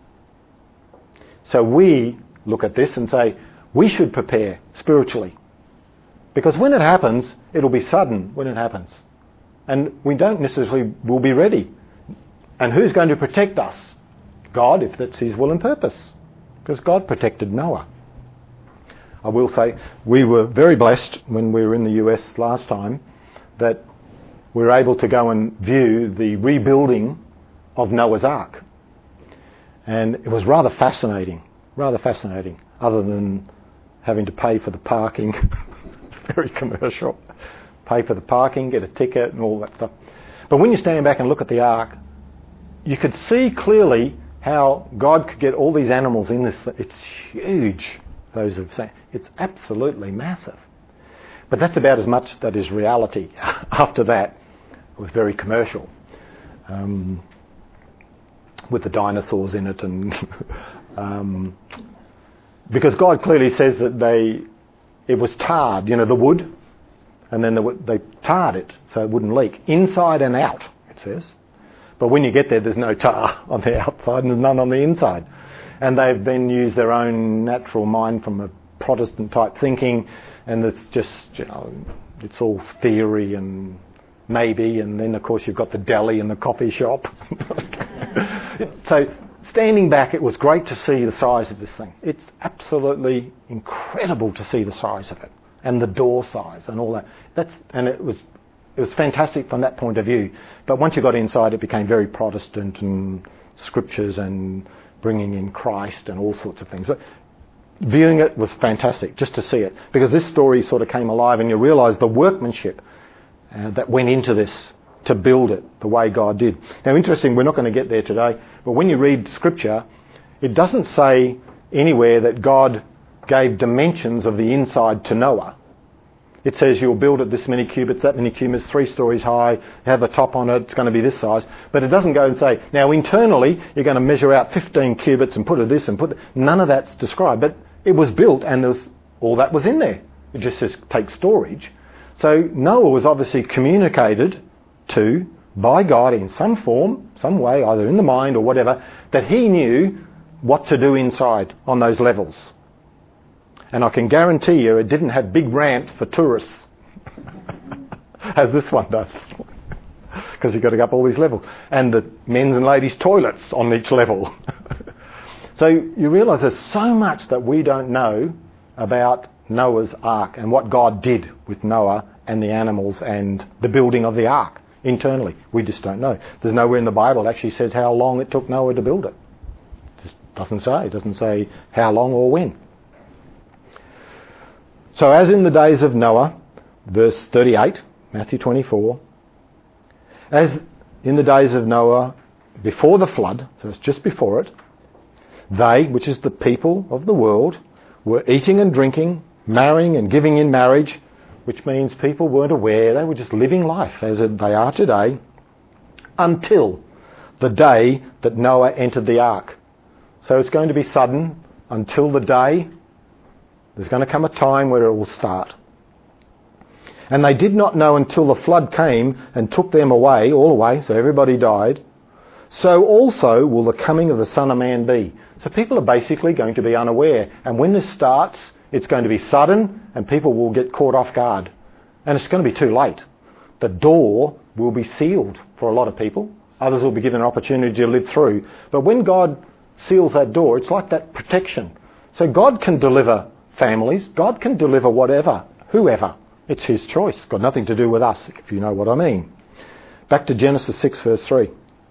So we look at this and say, we should prepare spiritually. Because when it happens, it'll be sudden when it happens. And we don't necessarily will be ready. And who's going to protect us? God, if that's his will and purpose. Because God protected Noah. I will say, we were very blessed when we were in the US last time that we were able to go and view the rebuilding of Noah's Ark. And it was rather fascinating, other than having to pay for the parking. Very commercial. Pay for the parking, get a ticket and all that stuff. But when you stand back and look at the Ark, you could see clearly how God could get all these animals in this. It's huge, those who've seen. It's absolutely massive. But that's about as much that is reality. After that, it was very commercial. With the dinosaurs in it, and because God clearly says that it was tarred, the wood, and then they tarred it so it wouldn't leak inside and out, it says. But when you get there's no tar on the outside and there's none on the inside. And they've then used their own natural mind from a Protestant type thinking, and it's just, it's all theory and maybe, and then of course you've got the deli and the coffee shop. So standing back, it was great to see the size of this thing. It's absolutely incredible to see the size of it, and the door size and all that. It was fantastic from that point of view. But once you got inside, it became very Protestant and scriptures and bringing in Christ and all sorts of things. But viewing it was fantastic just to see it, because this story sort of came alive, and you realise the workmanship that went into this to build it the way God did. Now, interesting, we're not going to get there today, but when you read Scripture, it doesn't say anywhere that God gave dimensions of the inside to Noah. It says you'll build it this many cubits, that many cubits, 3 stories high, have a top on it, it's going to be this size. But it doesn't go and say, now internally you're going to measure out 15 cubits and put it this and put... None of that's described. But it was built and all that was in there. It just says take storage. So Noah was obviously communicated to by God in some form, some way, either in the mind or whatever, that he knew what to do inside on those levels. And I can guarantee you it didn't have big ramps for tourists, as this one does, because you've got to go up all these levels. And the men's and ladies' toilets on each level. So you realise there's so much that we don't know about Noah's Ark and what God did with Noah and the animals and the building of the Ark internally. We just don't know. There's nowhere in the Bible that actually says how long it took Noah to build it. It just doesn't say. It doesn't say how long or when. So as in the days of Noah, verse 38, Matthew 24, as in the days of Noah before the flood, so it's just before it, they, which is the people of the world, were eating and drinking, marrying and giving in marriage, which means people weren't aware, they were just living life as they are today, until the day that Noah entered the ark. So it's going to be sudden until the day. There's going to come a time where it will start. And they did not know until the flood came and took them away, all away, so everybody died. So also will the coming of the Son of Man be. So people are basically going to be unaware. And when this starts, it's going to be sudden and people will get caught off guard. And it's going to be too late. The door will be sealed for a lot of people. Others will be given an opportunity to live through. But when God seals that door, it's like that protection. So God can deliver families. God can deliver whatever, whoever. It's his choice. It's got nothing to do with us, if you know what I mean. Back to Genesis 6 verse 3.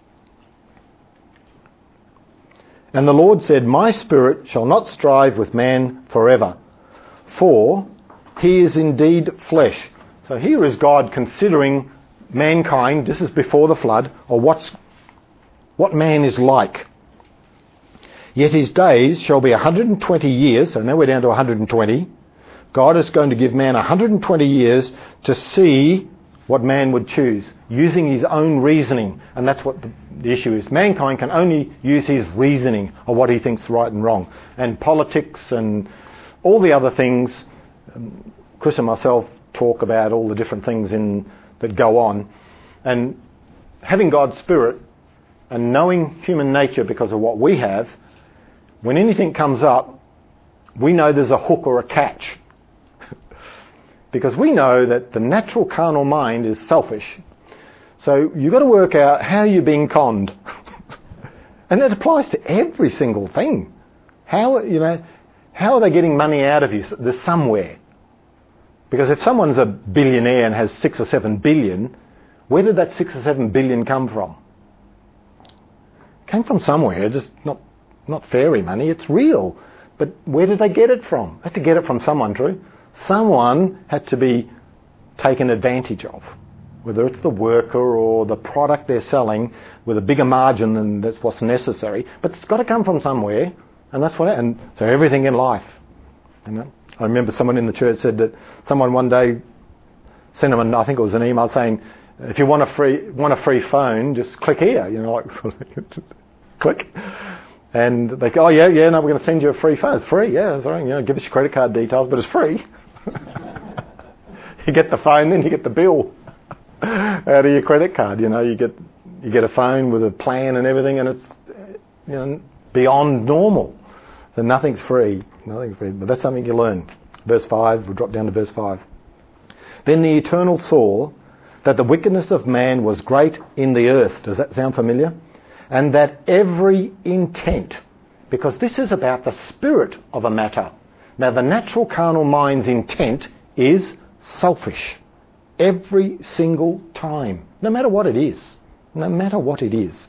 And the Lord said, My spirit shall not strive with man forever, for he is indeed flesh. So here is God considering mankind, this is before the flood, or what man is like. Yet his days shall be 120 years, so now we're down to 120. God is going to give man 120 years to see what man would choose, using his own reasoning. And that's what the issue is. Mankind can only use his reasoning of what he thinks right and wrong. And politics and all the other things, Chris and myself talk about all the different things that go on. And having God's Spirit and knowing human nature because of what we have, when anything comes up, we know there's a hook or a catch. Because we know that the natural carnal mind is selfish. So you've got to work out how you're being conned. And that applies to every single thing. How are they getting money out of you? There's somewhere. Because if someone's a billionaire and has 6 or 7 billion, where did that 6 or 7 billion come from? It came from somewhere, just not fairy money, it's real. But where did they get it from? They had to get it from someone, true? Someone had to be taken advantage of, whether it's the worker or the product they're selling with a bigger margin than that's what's necessary. But it's got to come from somewhere, and that's what. And so everything in life, I remember someone in the church said that someone one day sent them, I think it was an email saying, if you want a free phone, just click here, click. And they go, no, we're going to send you a free phone. It's free, yeah, that's right. Give us your credit card details, but it's free. You get the phone, then you get the bill out of your credit card. You get a phone with a plan and everything, and it's beyond normal. So nothing's free, but that's something you learn. Verse 5, we'll drop down to verse 5. Then the Eternal saw that the wickedness of man was great in the earth. Does that sound familiar? And that every intent, because this is about the spirit of a matter. Now the natural carnal mind's intent is selfish. Every single time. No matter what it is. No matter what it is.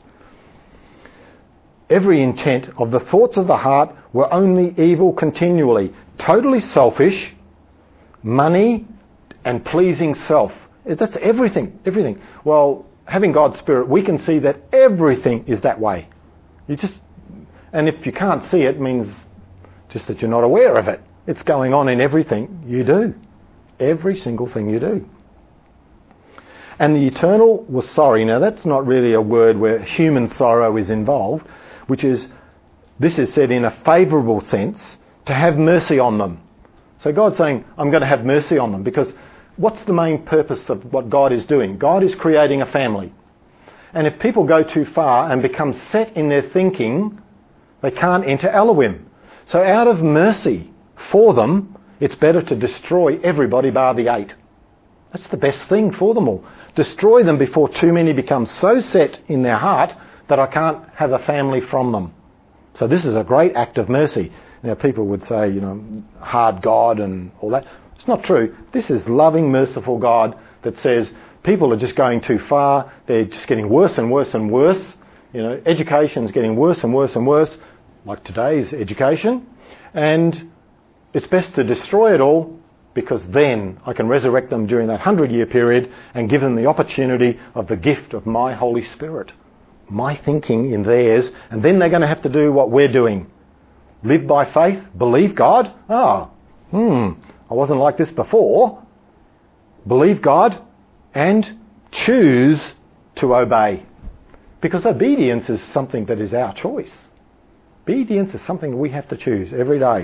Every intent of the thoughts of the heart were only evil continually. Totally selfish, money and pleasing self. That's everything. Everything. Well, having God's Spirit, we can see that everything is that way. And if you can't see it, it means just that you're not aware of it. It's going on in everything you do. Every single thing you do. And the Eternal was sorry. Now that's not really a word where human sorrow is involved, this is said in a favourable sense, to have mercy on them. So God's saying, I'm going to have mercy on them, because what's the main purpose of what God is doing? God is creating a family. And if people go too far and become set in their thinking, they can't enter Elohim. So out of mercy for them, it's better to destroy everybody bar the 8. That's the best thing for them all. Destroy them before too many become so set in their heart that I can't have a family from them. So this is a great act of mercy. Now people would say, hard God and all that. It's not true. This is loving, merciful God that says people are just going too far. They're just getting worse and worse and worse. Education's getting worse and worse and worse, like today's education. And it's best to destroy it all, because then I can resurrect them during that 100-year period and give them the opportunity of the gift of my Holy Spirit. My thinking in theirs. And then they're going to have to do what we're doing. Live by faith, believe God. I wasn't like this before. Believe God and choose to obey. Because obedience is something that is our choice. Obedience is something we have to choose every day.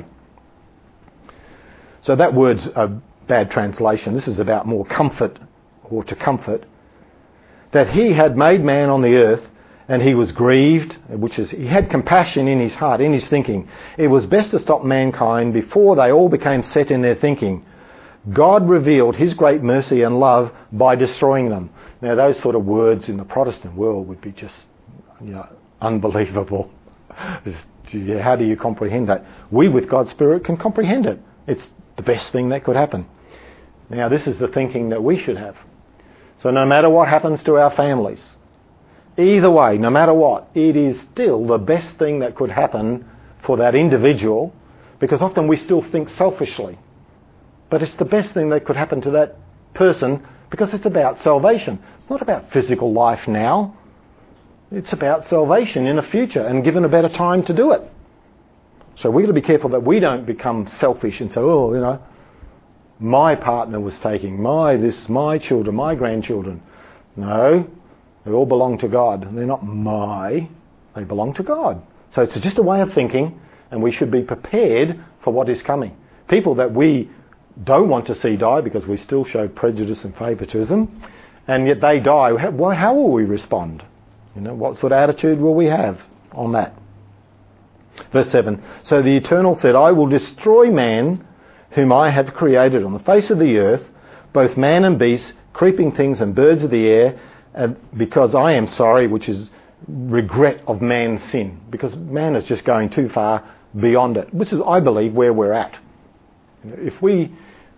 So that word's a bad translation. This is about more comfort, or to comfort. That he had made man on the earth, and he was grieved, which is, he had compassion in his heart, in his thinking. It was best to stop mankind before they all became set in their thinking. God revealed his great mercy and love by destroying them. Now those sort of words in the Protestant world would be just, unbelievable. How do you comprehend that? We with God's Spirit can comprehend it. It's the best thing that could happen. Now this is the thinking that we should have. So no matter what happens to our families, either way, no matter what, it is still the best thing that could happen for that individual, because often we still think selfishly. But it's the best thing that could happen to that person because it's about salvation. It's not about physical life now. It's about salvation in the future and given a better time to do it. So we've got to be careful that we don't become selfish and say, my partner was taking my children, my grandchildren. No, they all belong to God. They're not they belong to God. So it's just a way of thinking, and we should be prepared for what is coming. People that we don't want to see die because we still show prejudice and favouritism, and yet they die. How will we respond? What sort of attitude will we have on that? Verse 7, so the Eternal said, I will destroy man whom I have created on the face of the earth, both man and beast, creeping things and birds of the air, because I am sorry, which is regret of man's sin, because man is just going too far beyond it, which is, I believe, where we're at. If we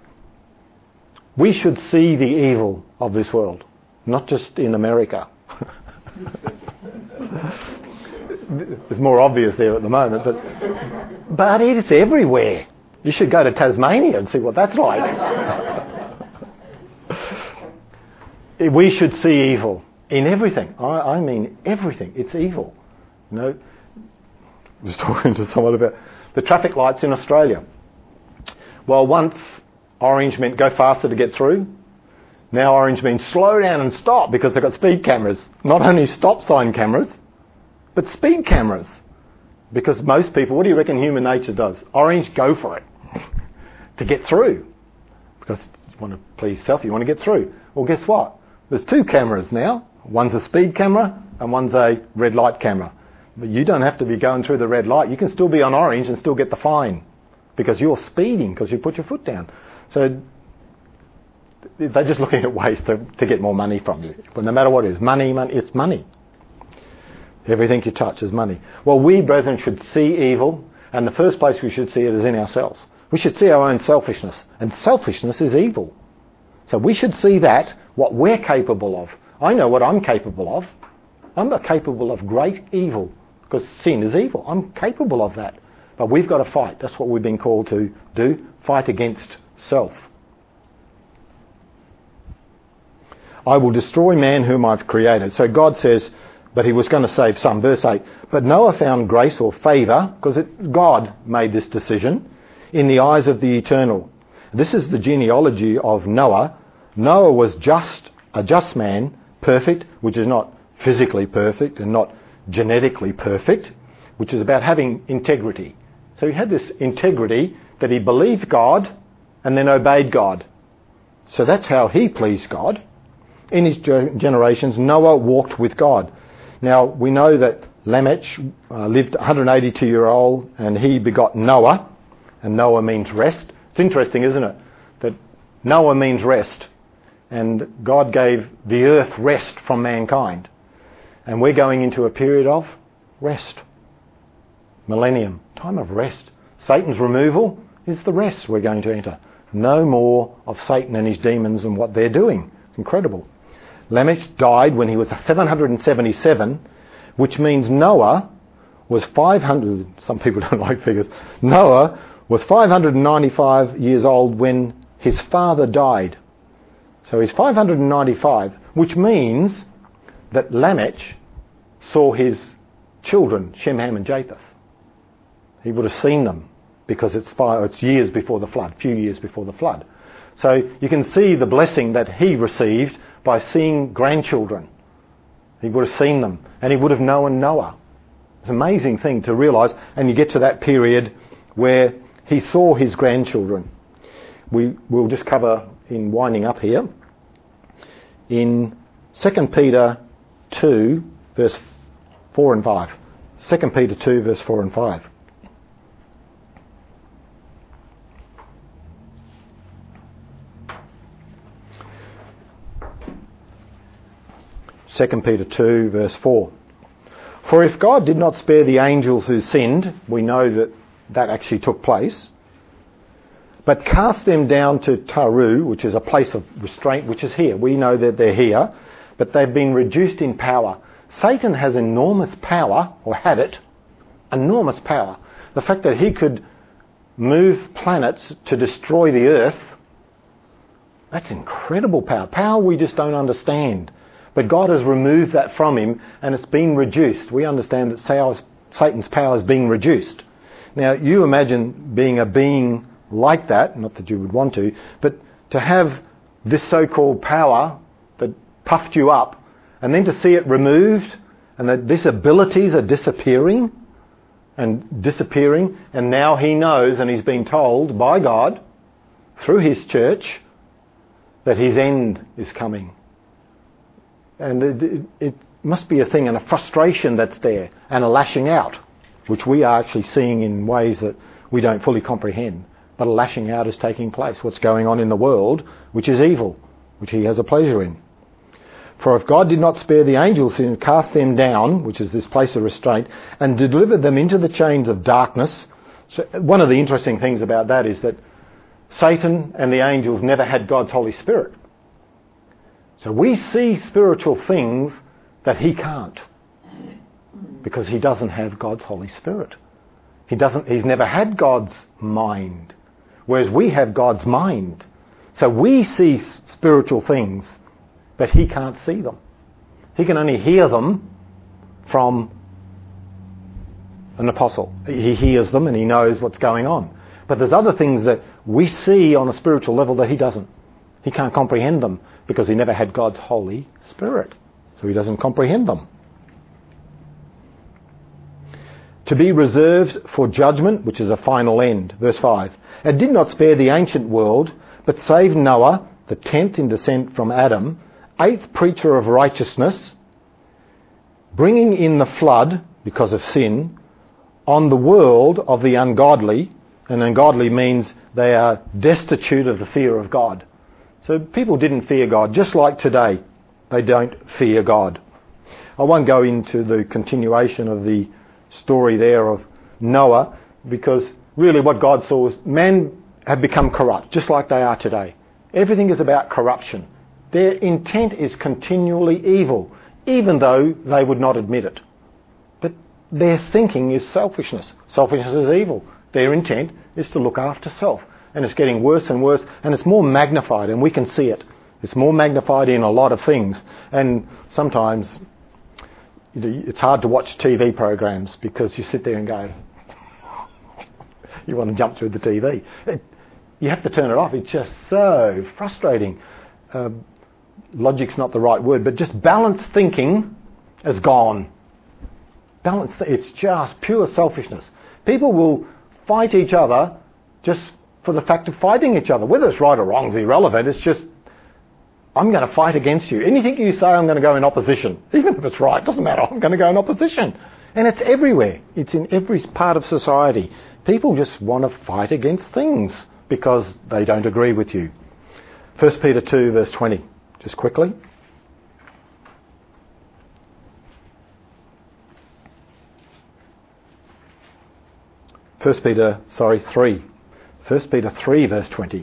should see the evil of this world, not just in America. It's more obvious there at the moment, but it's everywhere. You should go to Tasmania and see what that's like. We should see evil in everything. I mean everything. It's evil. I was talking to someone about the traffic lights in Australia. Well, once orange meant go faster to get through. Now orange means slow down and stop because they've got speed cameras. Not only stop sign cameras, but speed cameras. Because most people, what do you reckon human nature does? Orange, go for it. To get through. Because you want to please self, you want to get through. Well, guess what? There's two cameras now. One's a speed camera and one's a red light camera. But you don't have to be going through the red light. You can still be on orange and still get the fine. Because you're speeding, because you put your foot down. So they're just looking at ways to get more money from you. But no matter what it is, money, it's money. Everything you touch is money. Well, we, brethren, should see evil, and the first place we should see it is in ourselves. We should see our own selfishness, and selfishness is evil. So we should see that, what we're capable of. I know what I'm capable of. I'm capable of great evil, because sin is evil. I'm capable of that. But we've got to fight. That's what we've been called to do. Fight against self. I will destroy man whom I've created. So God says, but he was going to save some. Verse 8, but Noah found grace or favour, because God made this decision, in the eyes of the Eternal. This is the genealogy of Noah. Noah was a just man, perfect, which is not physically perfect and not genetically perfect, which is about having integrity. So he had this integrity that he believed God and then obeyed God. So that's how he pleased God. In his generations, Noah walked with God. Now, we know that Lamech lived 182 years old and he begot Noah, and Noah means rest. It's interesting, isn't it, that Noah means rest, and God gave the earth rest from mankind. And we're going into a period of rest. Millennium, time of rest. Satan's removal is the rest we're going to enter. No more of Satan and his demons and what they're doing. It's incredible. Lamech died when he was 777, which means Noah was 500, some people don't like figures, Noah was 595 years old when his father died. So he's 595, which means that Lamech saw his children, Shem, Ham and Japheth. He would have seen them because it's years before the flood, few years before the flood. So you can see the blessing that he received by seeing grandchildren. He would have seen them, and he would have known Noah. It's an amazing thing to realise, and you get to that period where he saw his grandchildren. We'll just cover, in winding up here, in 2 Peter 2, verse 4 and 5. 2 Peter 2, verse 4 and 5. Second Peter 2, verse 4. For if God did not spare the angels who sinned, we know that actually took place, but cast them down to Taru, which is a place of restraint, which is here. We know that they're here, but they've been reduced in power. Satan has enormous power, or had it, enormous power. The fact that he could move planets to destroy the earth, that's incredible power. Power we just don't understand. But God has removed that from him, and it's been reduced. We understand that Satan's power is being reduced. Now, you imagine being a being like that, not that you would want to, but to have this so-called power that puffed you up, and then to see it removed, and that these abilities are disappearing, and now he knows, and he's been told by God, through his church, that his end is coming. And it must be a thing, and a frustration that's there, and a lashing out, which we are actually seeing in ways that we don't fully comprehend. But a lashing out is taking place. What's going on in the world, which is evil, which he has a pleasure in. For if God did not spare the angels who cast them down, which is this place of restraint, and delivered them into the chains of darkness. So one of the interesting things about that is that Satan and the angels never had God's Holy Spirit. So we see spiritual things that he can't, because he doesn't have God's Holy Spirit. He's never had God's mind, whereas we have God's mind. So we see spiritual things, but he can't see them. He can only hear them from an apostle. He hears them and he knows what's going on. But there's other things that we see on a spiritual level that he doesn't. He can't comprehend them because he never had God's Holy Spirit. So he doesn't comprehend them. To be reserved for judgment, which is a final end. Verse 5. And did not spare the ancient world, but saved Noah, the 10th in descent from Adam, 8th preacher of righteousness, bringing in the flood, because of sin, on the world of the ungodly. And ungodly means they are destitute of the fear of God. So people didn't fear God, just like today. They don't fear God. I won't go into the continuation of the story there of Noah, because really what God saw was men have become corrupt, just like they are today. Everything is about corruption. Their intent is continually evil, even though they would not admit it. But their thinking is selfishness. Selfishness is evil. Their intent is to look after self. And it's getting worse and worse, and it's more magnified, and we can see it. It's more magnified in a lot of things. And sometimes it's hard to watch TV programs because you sit there and go, you want to jump through the TV. You have to turn it off. It's just so frustrating. Logic's not the right word, but just balanced thinking is gone. It's just pure selfishness. People will fight each other just for the fact of fighting each other. Whether it's right or wrong is irrelevant. It's just, I'm going to fight against you. Anything you say, I'm going to go in opposition. Even if it's right, doesn't matter. I'm going to go in opposition. And it's everywhere. It's in every part of society. People just want to fight against things because they don't agree with you. 1 Peter 2 verse 20. Just quickly. 1 Peter 3. 1 Peter 3 verse 20.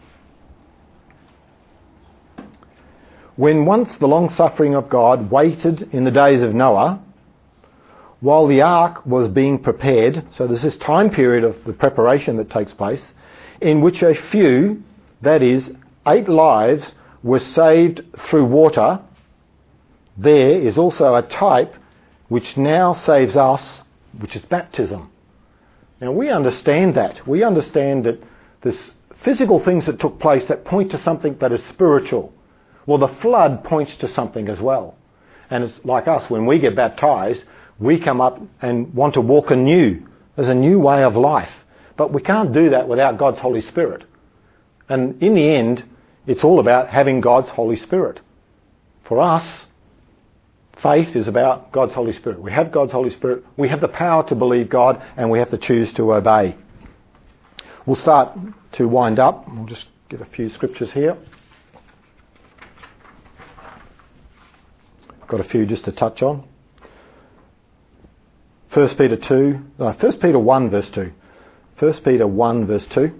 When once the long suffering of God waited in the days of Noah, while the ark was being prepared, so there's this time period of the preparation that takes place, in which a few, that is, 8 lives, were saved through water, there is also a type which now saves us, which is baptism. Now we understand that. We understand that there's physical things that took place that point to something that is spiritual. Well, the flood points to something as well. And it's like us, when we get baptised, we come up and want to walk anew. There's a new way of life. But we can't do that without God's Holy Spirit. And in the end, it's all about having God's Holy Spirit. For us, faith is about God's Holy Spirit. We have God's Holy Spirit. We have the power to believe God, and we have to choose to obey. We'll start to wind up. We'll just get a few scriptures here. Got a few just to touch on. 1 Peter 1 verse 2. 1 Peter 1 verse 2.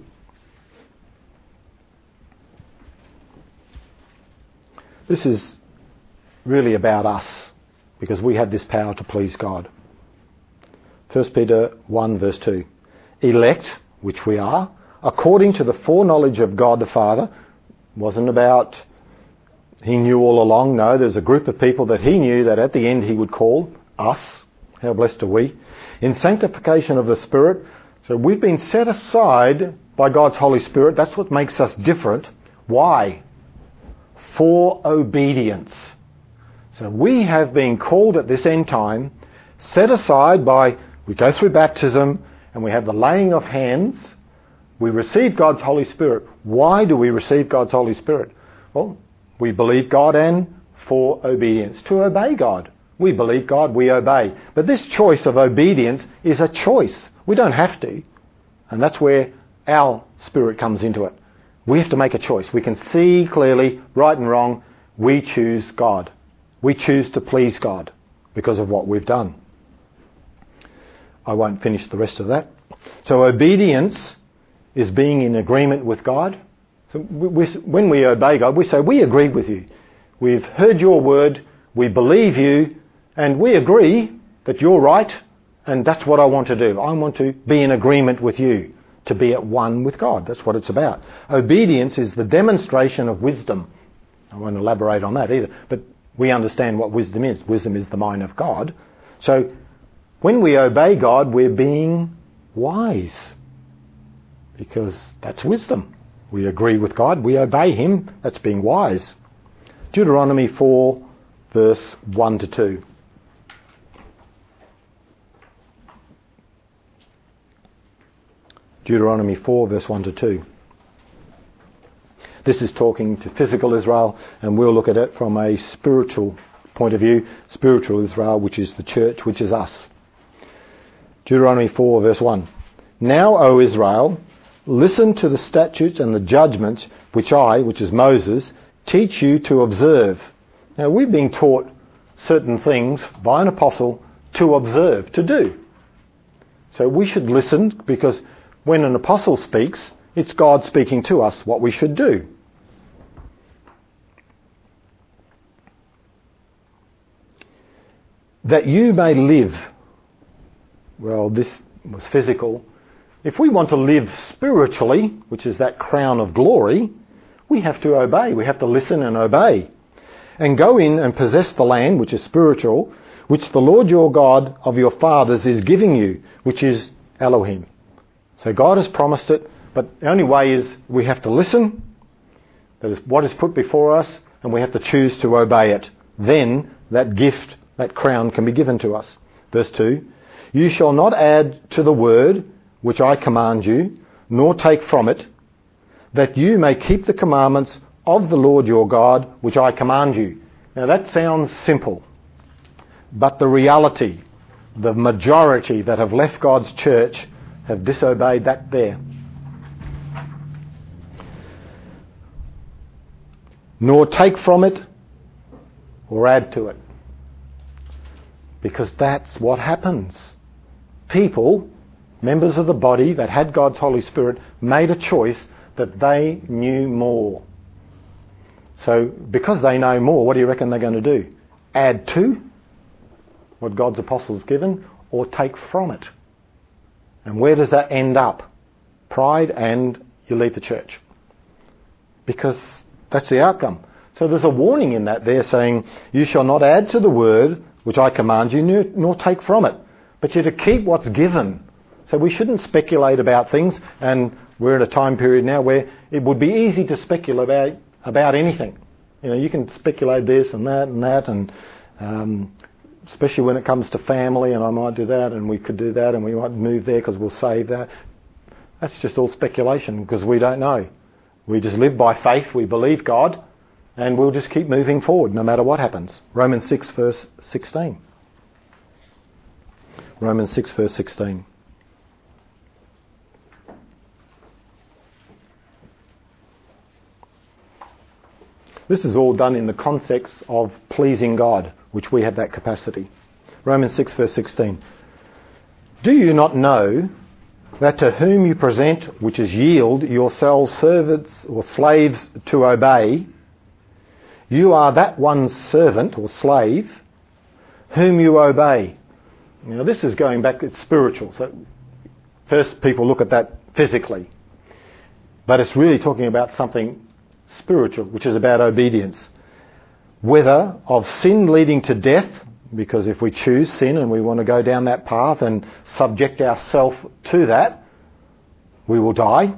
This is really about us, because we have this power to please God. 1 Peter 1 verse 2. Elect, which we are, according to the foreknowledge of God the Father. Wasn't about he knew all along. No, there's a group of people that he knew that at the end he would call us. How blessed are we? In sanctification of the Spirit. So we've been set aside by God's Holy Spirit. That's what makes us different. Why? For obedience. So we have been called at this end time, set aside by, we go through baptism and we have the laying of hands. We receive God's Holy Spirit. Why do we receive God's Holy Spirit? Well, we believe God and for obedience. To obey God. We believe God, we obey. But this choice of obedience is a choice. We don't have to. And that's where our spirit comes into it. We have to make a choice. We can see clearly, right and wrong. We choose God. We choose to please God because of what we've done. I won't finish the rest of that. So obedience is being in agreement with God. So when we obey God, we say, we agree with you. We've heard your word, we believe you, and we agree that you're right, and that's what I want to do. I want to be in agreement with you, to be at one with God. That's what it's about. Obedience is the demonstration of wisdom. I won't elaborate on that either, but we understand what wisdom is. Wisdom is the mind of God. So when we obey God, we're being wise, because that's wisdom. We agree with God, we obey him, that's being wise. Deuteronomy 4 verse 1 to 2. Deuteronomy 4 verse 1 to 2. This is talking to physical Israel, and we'll look at it from a spiritual point of view. Spiritual Israel, which is the church, which is us. Deuteronomy 4 verse 1. Now, O Israel, listen to the statutes and the judgments which I, which is Moses, teach you to observe. Now, we've been taught certain things by an apostle to observe, to do. So we should listen, because when an apostle speaks, it's God speaking to us what we should do. That you may live. Well, this was physical. If we want to live spiritually, which is that crown of glory, we have to obey. We have to listen and obey. And go in and possess the land, which is spiritual, which the Lord your God of your fathers is giving you, which is Elohim. So God has promised it, but the only way is we have to listen. That is what is put before us, and we have to choose to obey it. Then that gift, that crown can be given to us. Verse 2, you shall not add to the word which I command you, nor take from it, that you may keep the commandments of the Lord your God, which I command you. Now that sounds simple, but the reality, the majority that have left God's church have disobeyed that there. Nor take from it or add to it. Because that's what happens. People, members of the body that had God's Holy Spirit, made a choice that they knew more. So because they know more, what do you reckon they're going to do? Add to what God's apostles given, or take from it? And where does that end up? Pride, and you leave the church. Because that's the outcome. So there's a warning in that there saying, you shall not add to the word which I command you, nor take from it. But you're to keep what's given. So we shouldn't speculate about things, and we're in a time period now where it would be easy to speculate about anything. You know, you can speculate this and that, and Especially when it comes to family, and I might do that, and we could do that, and we might move there because we'll save that. That's just all speculation because we don't know. We just live by faith, we believe God, and we'll just keep moving forward no matter what happens. Romans 6 verse 16. Romans 6 verse 16. This is all done in the context of pleasing God, which we have that capacity. Romans 6 verse 16. Do you not know that to whom you present, which is yield, yourselves servants or slaves to obey, you are that one's servant or slave whom you obey? Now this is going back, it's spiritual. So first people look at that physically. But it's really talking about something spiritual, which is about obedience. Whether of sin leading to death, because if we choose sin and we want to go down that path and subject ourselves to that, we will die.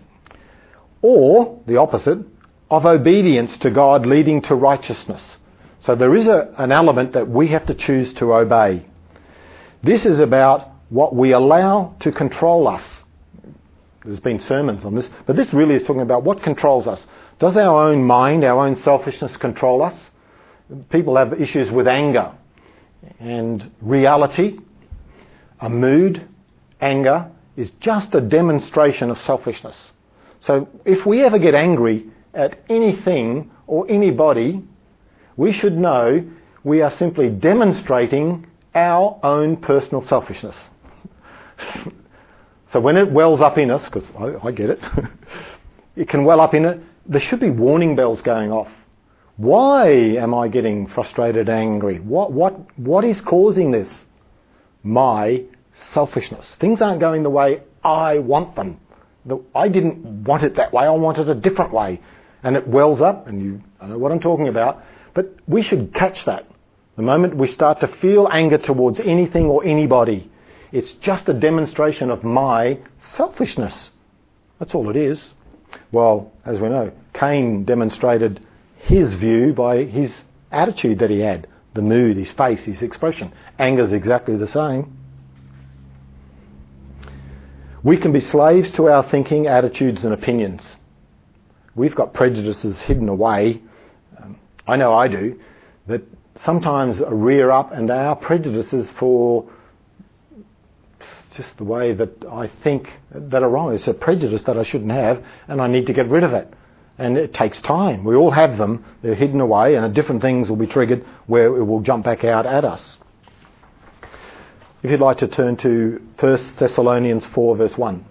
Or the opposite, of obedience to God leading to righteousness. So there is an element that we have to choose to obey. This is about what we allow to control us. There's been sermons on this, but this really is talking about what controls us. Does our own mind, our own selfishness control us? People have issues with anger and reality. A mood, anger, is just a demonstration of selfishness. So if we ever get angry at anything or anybody, we should know we are simply demonstrating our own personal selfishness. So when it wells up in us, because I get it, it can well up in it, there should be warning bells going off. Why am I getting frustrated, angry? What is causing this? My selfishness. Things aren't going the way I want them. I didn't want it that way. I wanted a different way. And it wells up, and I know what I'm talking about. But we should catch that. The moment we start to feel anger towards anything or anybody, it's just a demonstration of my selfishness. That's all it is. Well, as we know, Cain demonstrated his view by his attitude that he had, the mood, his face, his expression. Anger is exactly the same. We can be slaves to our thinking, attitudes and opinions. We've got prejudices hidden away. I know I do, that sometimes rear up, and they are prejudices for just the way that I think that are wrong. It's a prejudice that I shouldn't have, and I need to get rid of it. And it takes time. We all have them. They're hidden away, and different things will be triggered where it will jump back out at us. If you'd like to turn to 1 Thessalonians 4 verse 1.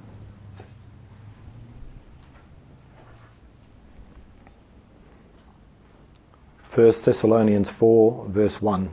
First Thessalonians 4 verse 1.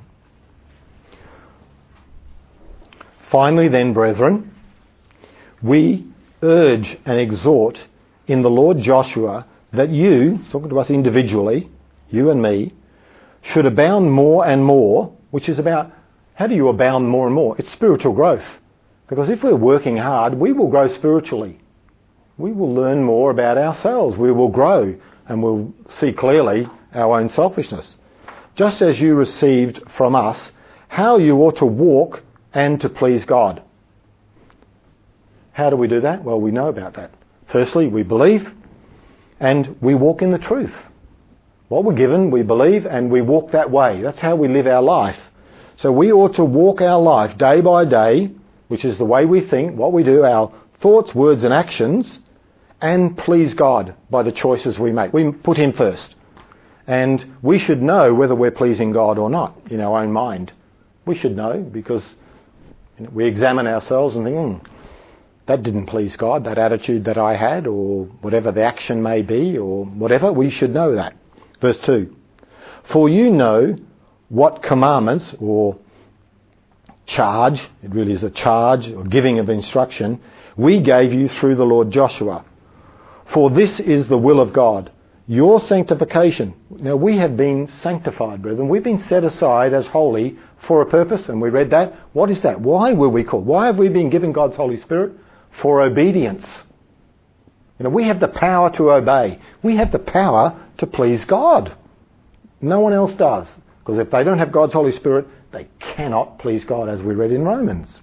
Finally then, brethren, we urge and exhort in the Lord Joshua that you, talking to us individually, you and me, should abound more and more, which is about how do you abound more and more? It's spiritual growth. Because if we're working hard, we will grow spiritually. We will learn more about ourselves. We will grow and we'll see clearly our own selfishness. Just as you received from us how you ought to walk and to please God. How do we do that? Well, we know about that. Firstly, we believe and we walk in the truth. What we're given, we believe and we walk that way. That's how we live our life. So we ought to walk our life day by day, which is the way we think, what we do, our thoughts, words and actions, and please God by the choices we make. We put Him first. And we should know whether we're pleasing God or not in our own mind. We should know because we examine ourselves and think, that didn't please God, that attitude that I had, or whatever the action may be, or whatever, we should know that. Verse 2. For you know what commandments, or charge, it really is a charge, or giving of instruction, we gave you through the Lord Joshua. For this is the will of God, your sanctification. Now we have been sanctified, brethren. We've been set aside as holy for a purpose, and we read that. What is that? Why were we called? Why have we been given God's Holy Spirit? For obedience. We have the power to obey. We have the power to please God. No one else does. Because if they don't have God's Holy Spirit, they cannot please God, as we read in Romans.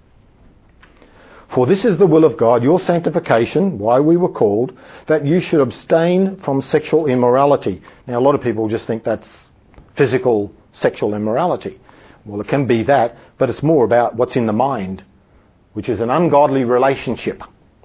For this is the will of God, your sanctification, why we were called, that you should abstain from sexual immorality. Now, a lot of people just think that's physical sexual immorality. Well, it can be that, but it's more about what's in the mind, which is an ungodly relationship.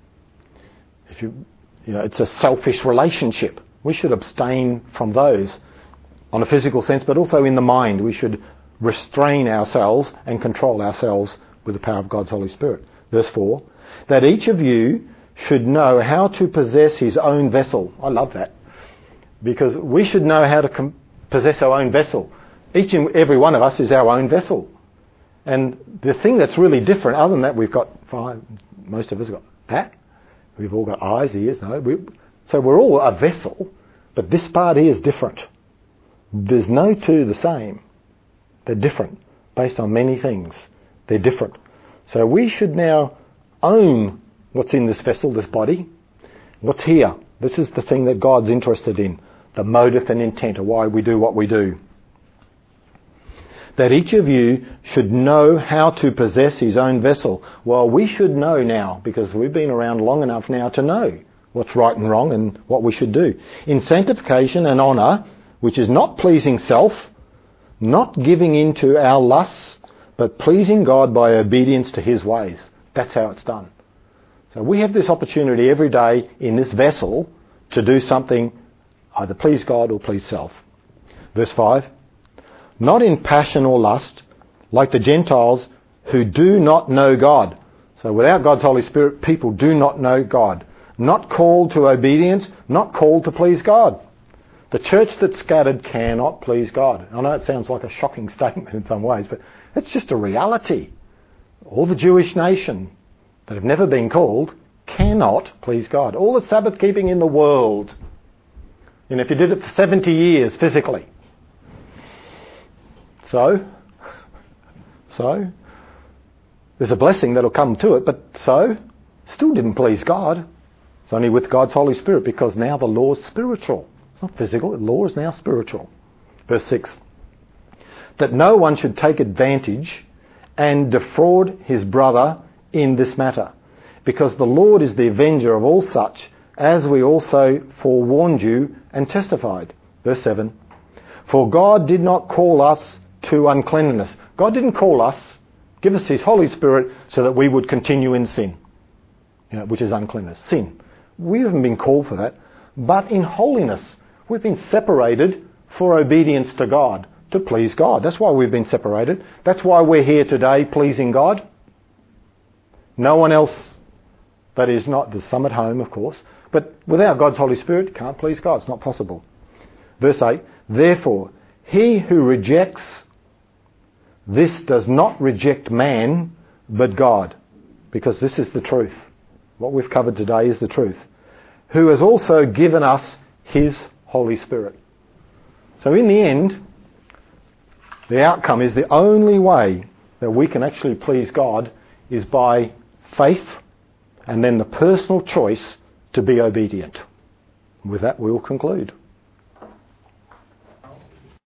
It's a selfish relationship. We should abstain from those on a physical sense, but also in the mind. We should restrain ourselves and control ourselves with the power of God's Holy Spirit. Verse 4, that each of you should know how to possess his own vessel. I love that. Because we should know how to possess our own vessel. Each and every one of us is our own vessel. And the thing that's really different, other than that, we've got five, most of us have got that. We've all got eyes, ears, so we're all a vessel, but this part here is different. There's no two the same. They're different based on many things. They're different. So we should now own what's in this vessel, this body. What's here? This is the thing that God's interested in. The motive and intent of why we do what we do. That each of you should know how to possess his own vessel. Well, we should know now, because we've been around long enough now to know what's right and wrong and what we should do. In sanctification and honour, which is not pleasing self, not giving in to our lusts, but pleasing God by obedience to his ways. That's how it's done. So we have this opportunity every day in this vessel to do something, either please God or please self. Verse 5, not in passion or lust, like the Gentiles who do not know God. So without God's Holy Spirit, people do not know God. Not called to obedience, not called to please God. The church that's scattered cannot please God. I know it sounds like a shocking statement in some ways, but it's just a reality. All the Jewish nation that have never been called cannot please God. All the Sabbath keeping in the world. And if you did it for 70 years physically. So, there's a blessing that'll come to it, but still didn't please God. It's only with God's Holy Spirit, because now the law is spiritual. It's not physical, the law is now spiritual. Verse 6, that no one should take advantage and defraud his brother in this matter, because the Lord is the avenger of all such, as we also forewarned you and testified. Verse 7, for God did not call us to uncleanness. God didn't call us, give us his Holy Spirit so that we would continue in sin, which is uncleanness, sin. We haven't been called for that, but in holiness. We've been separated for obedience to God, to please God. That's why we've been separated. That's why we're here today pleasing God. No one else, that is not, there's some at home of course, but without God's Holy Spirit, you can't please God. It's not possible. Verse 8, therefore, he who rejects this does not reject man, but God, because this is the truth. What we've covered today is the truth. Who has also given us his Holy Spirit. So in the end, the outcome is the only way that we can actually please God is by faith and then the personal choice to be obedient. With that, we will conclude.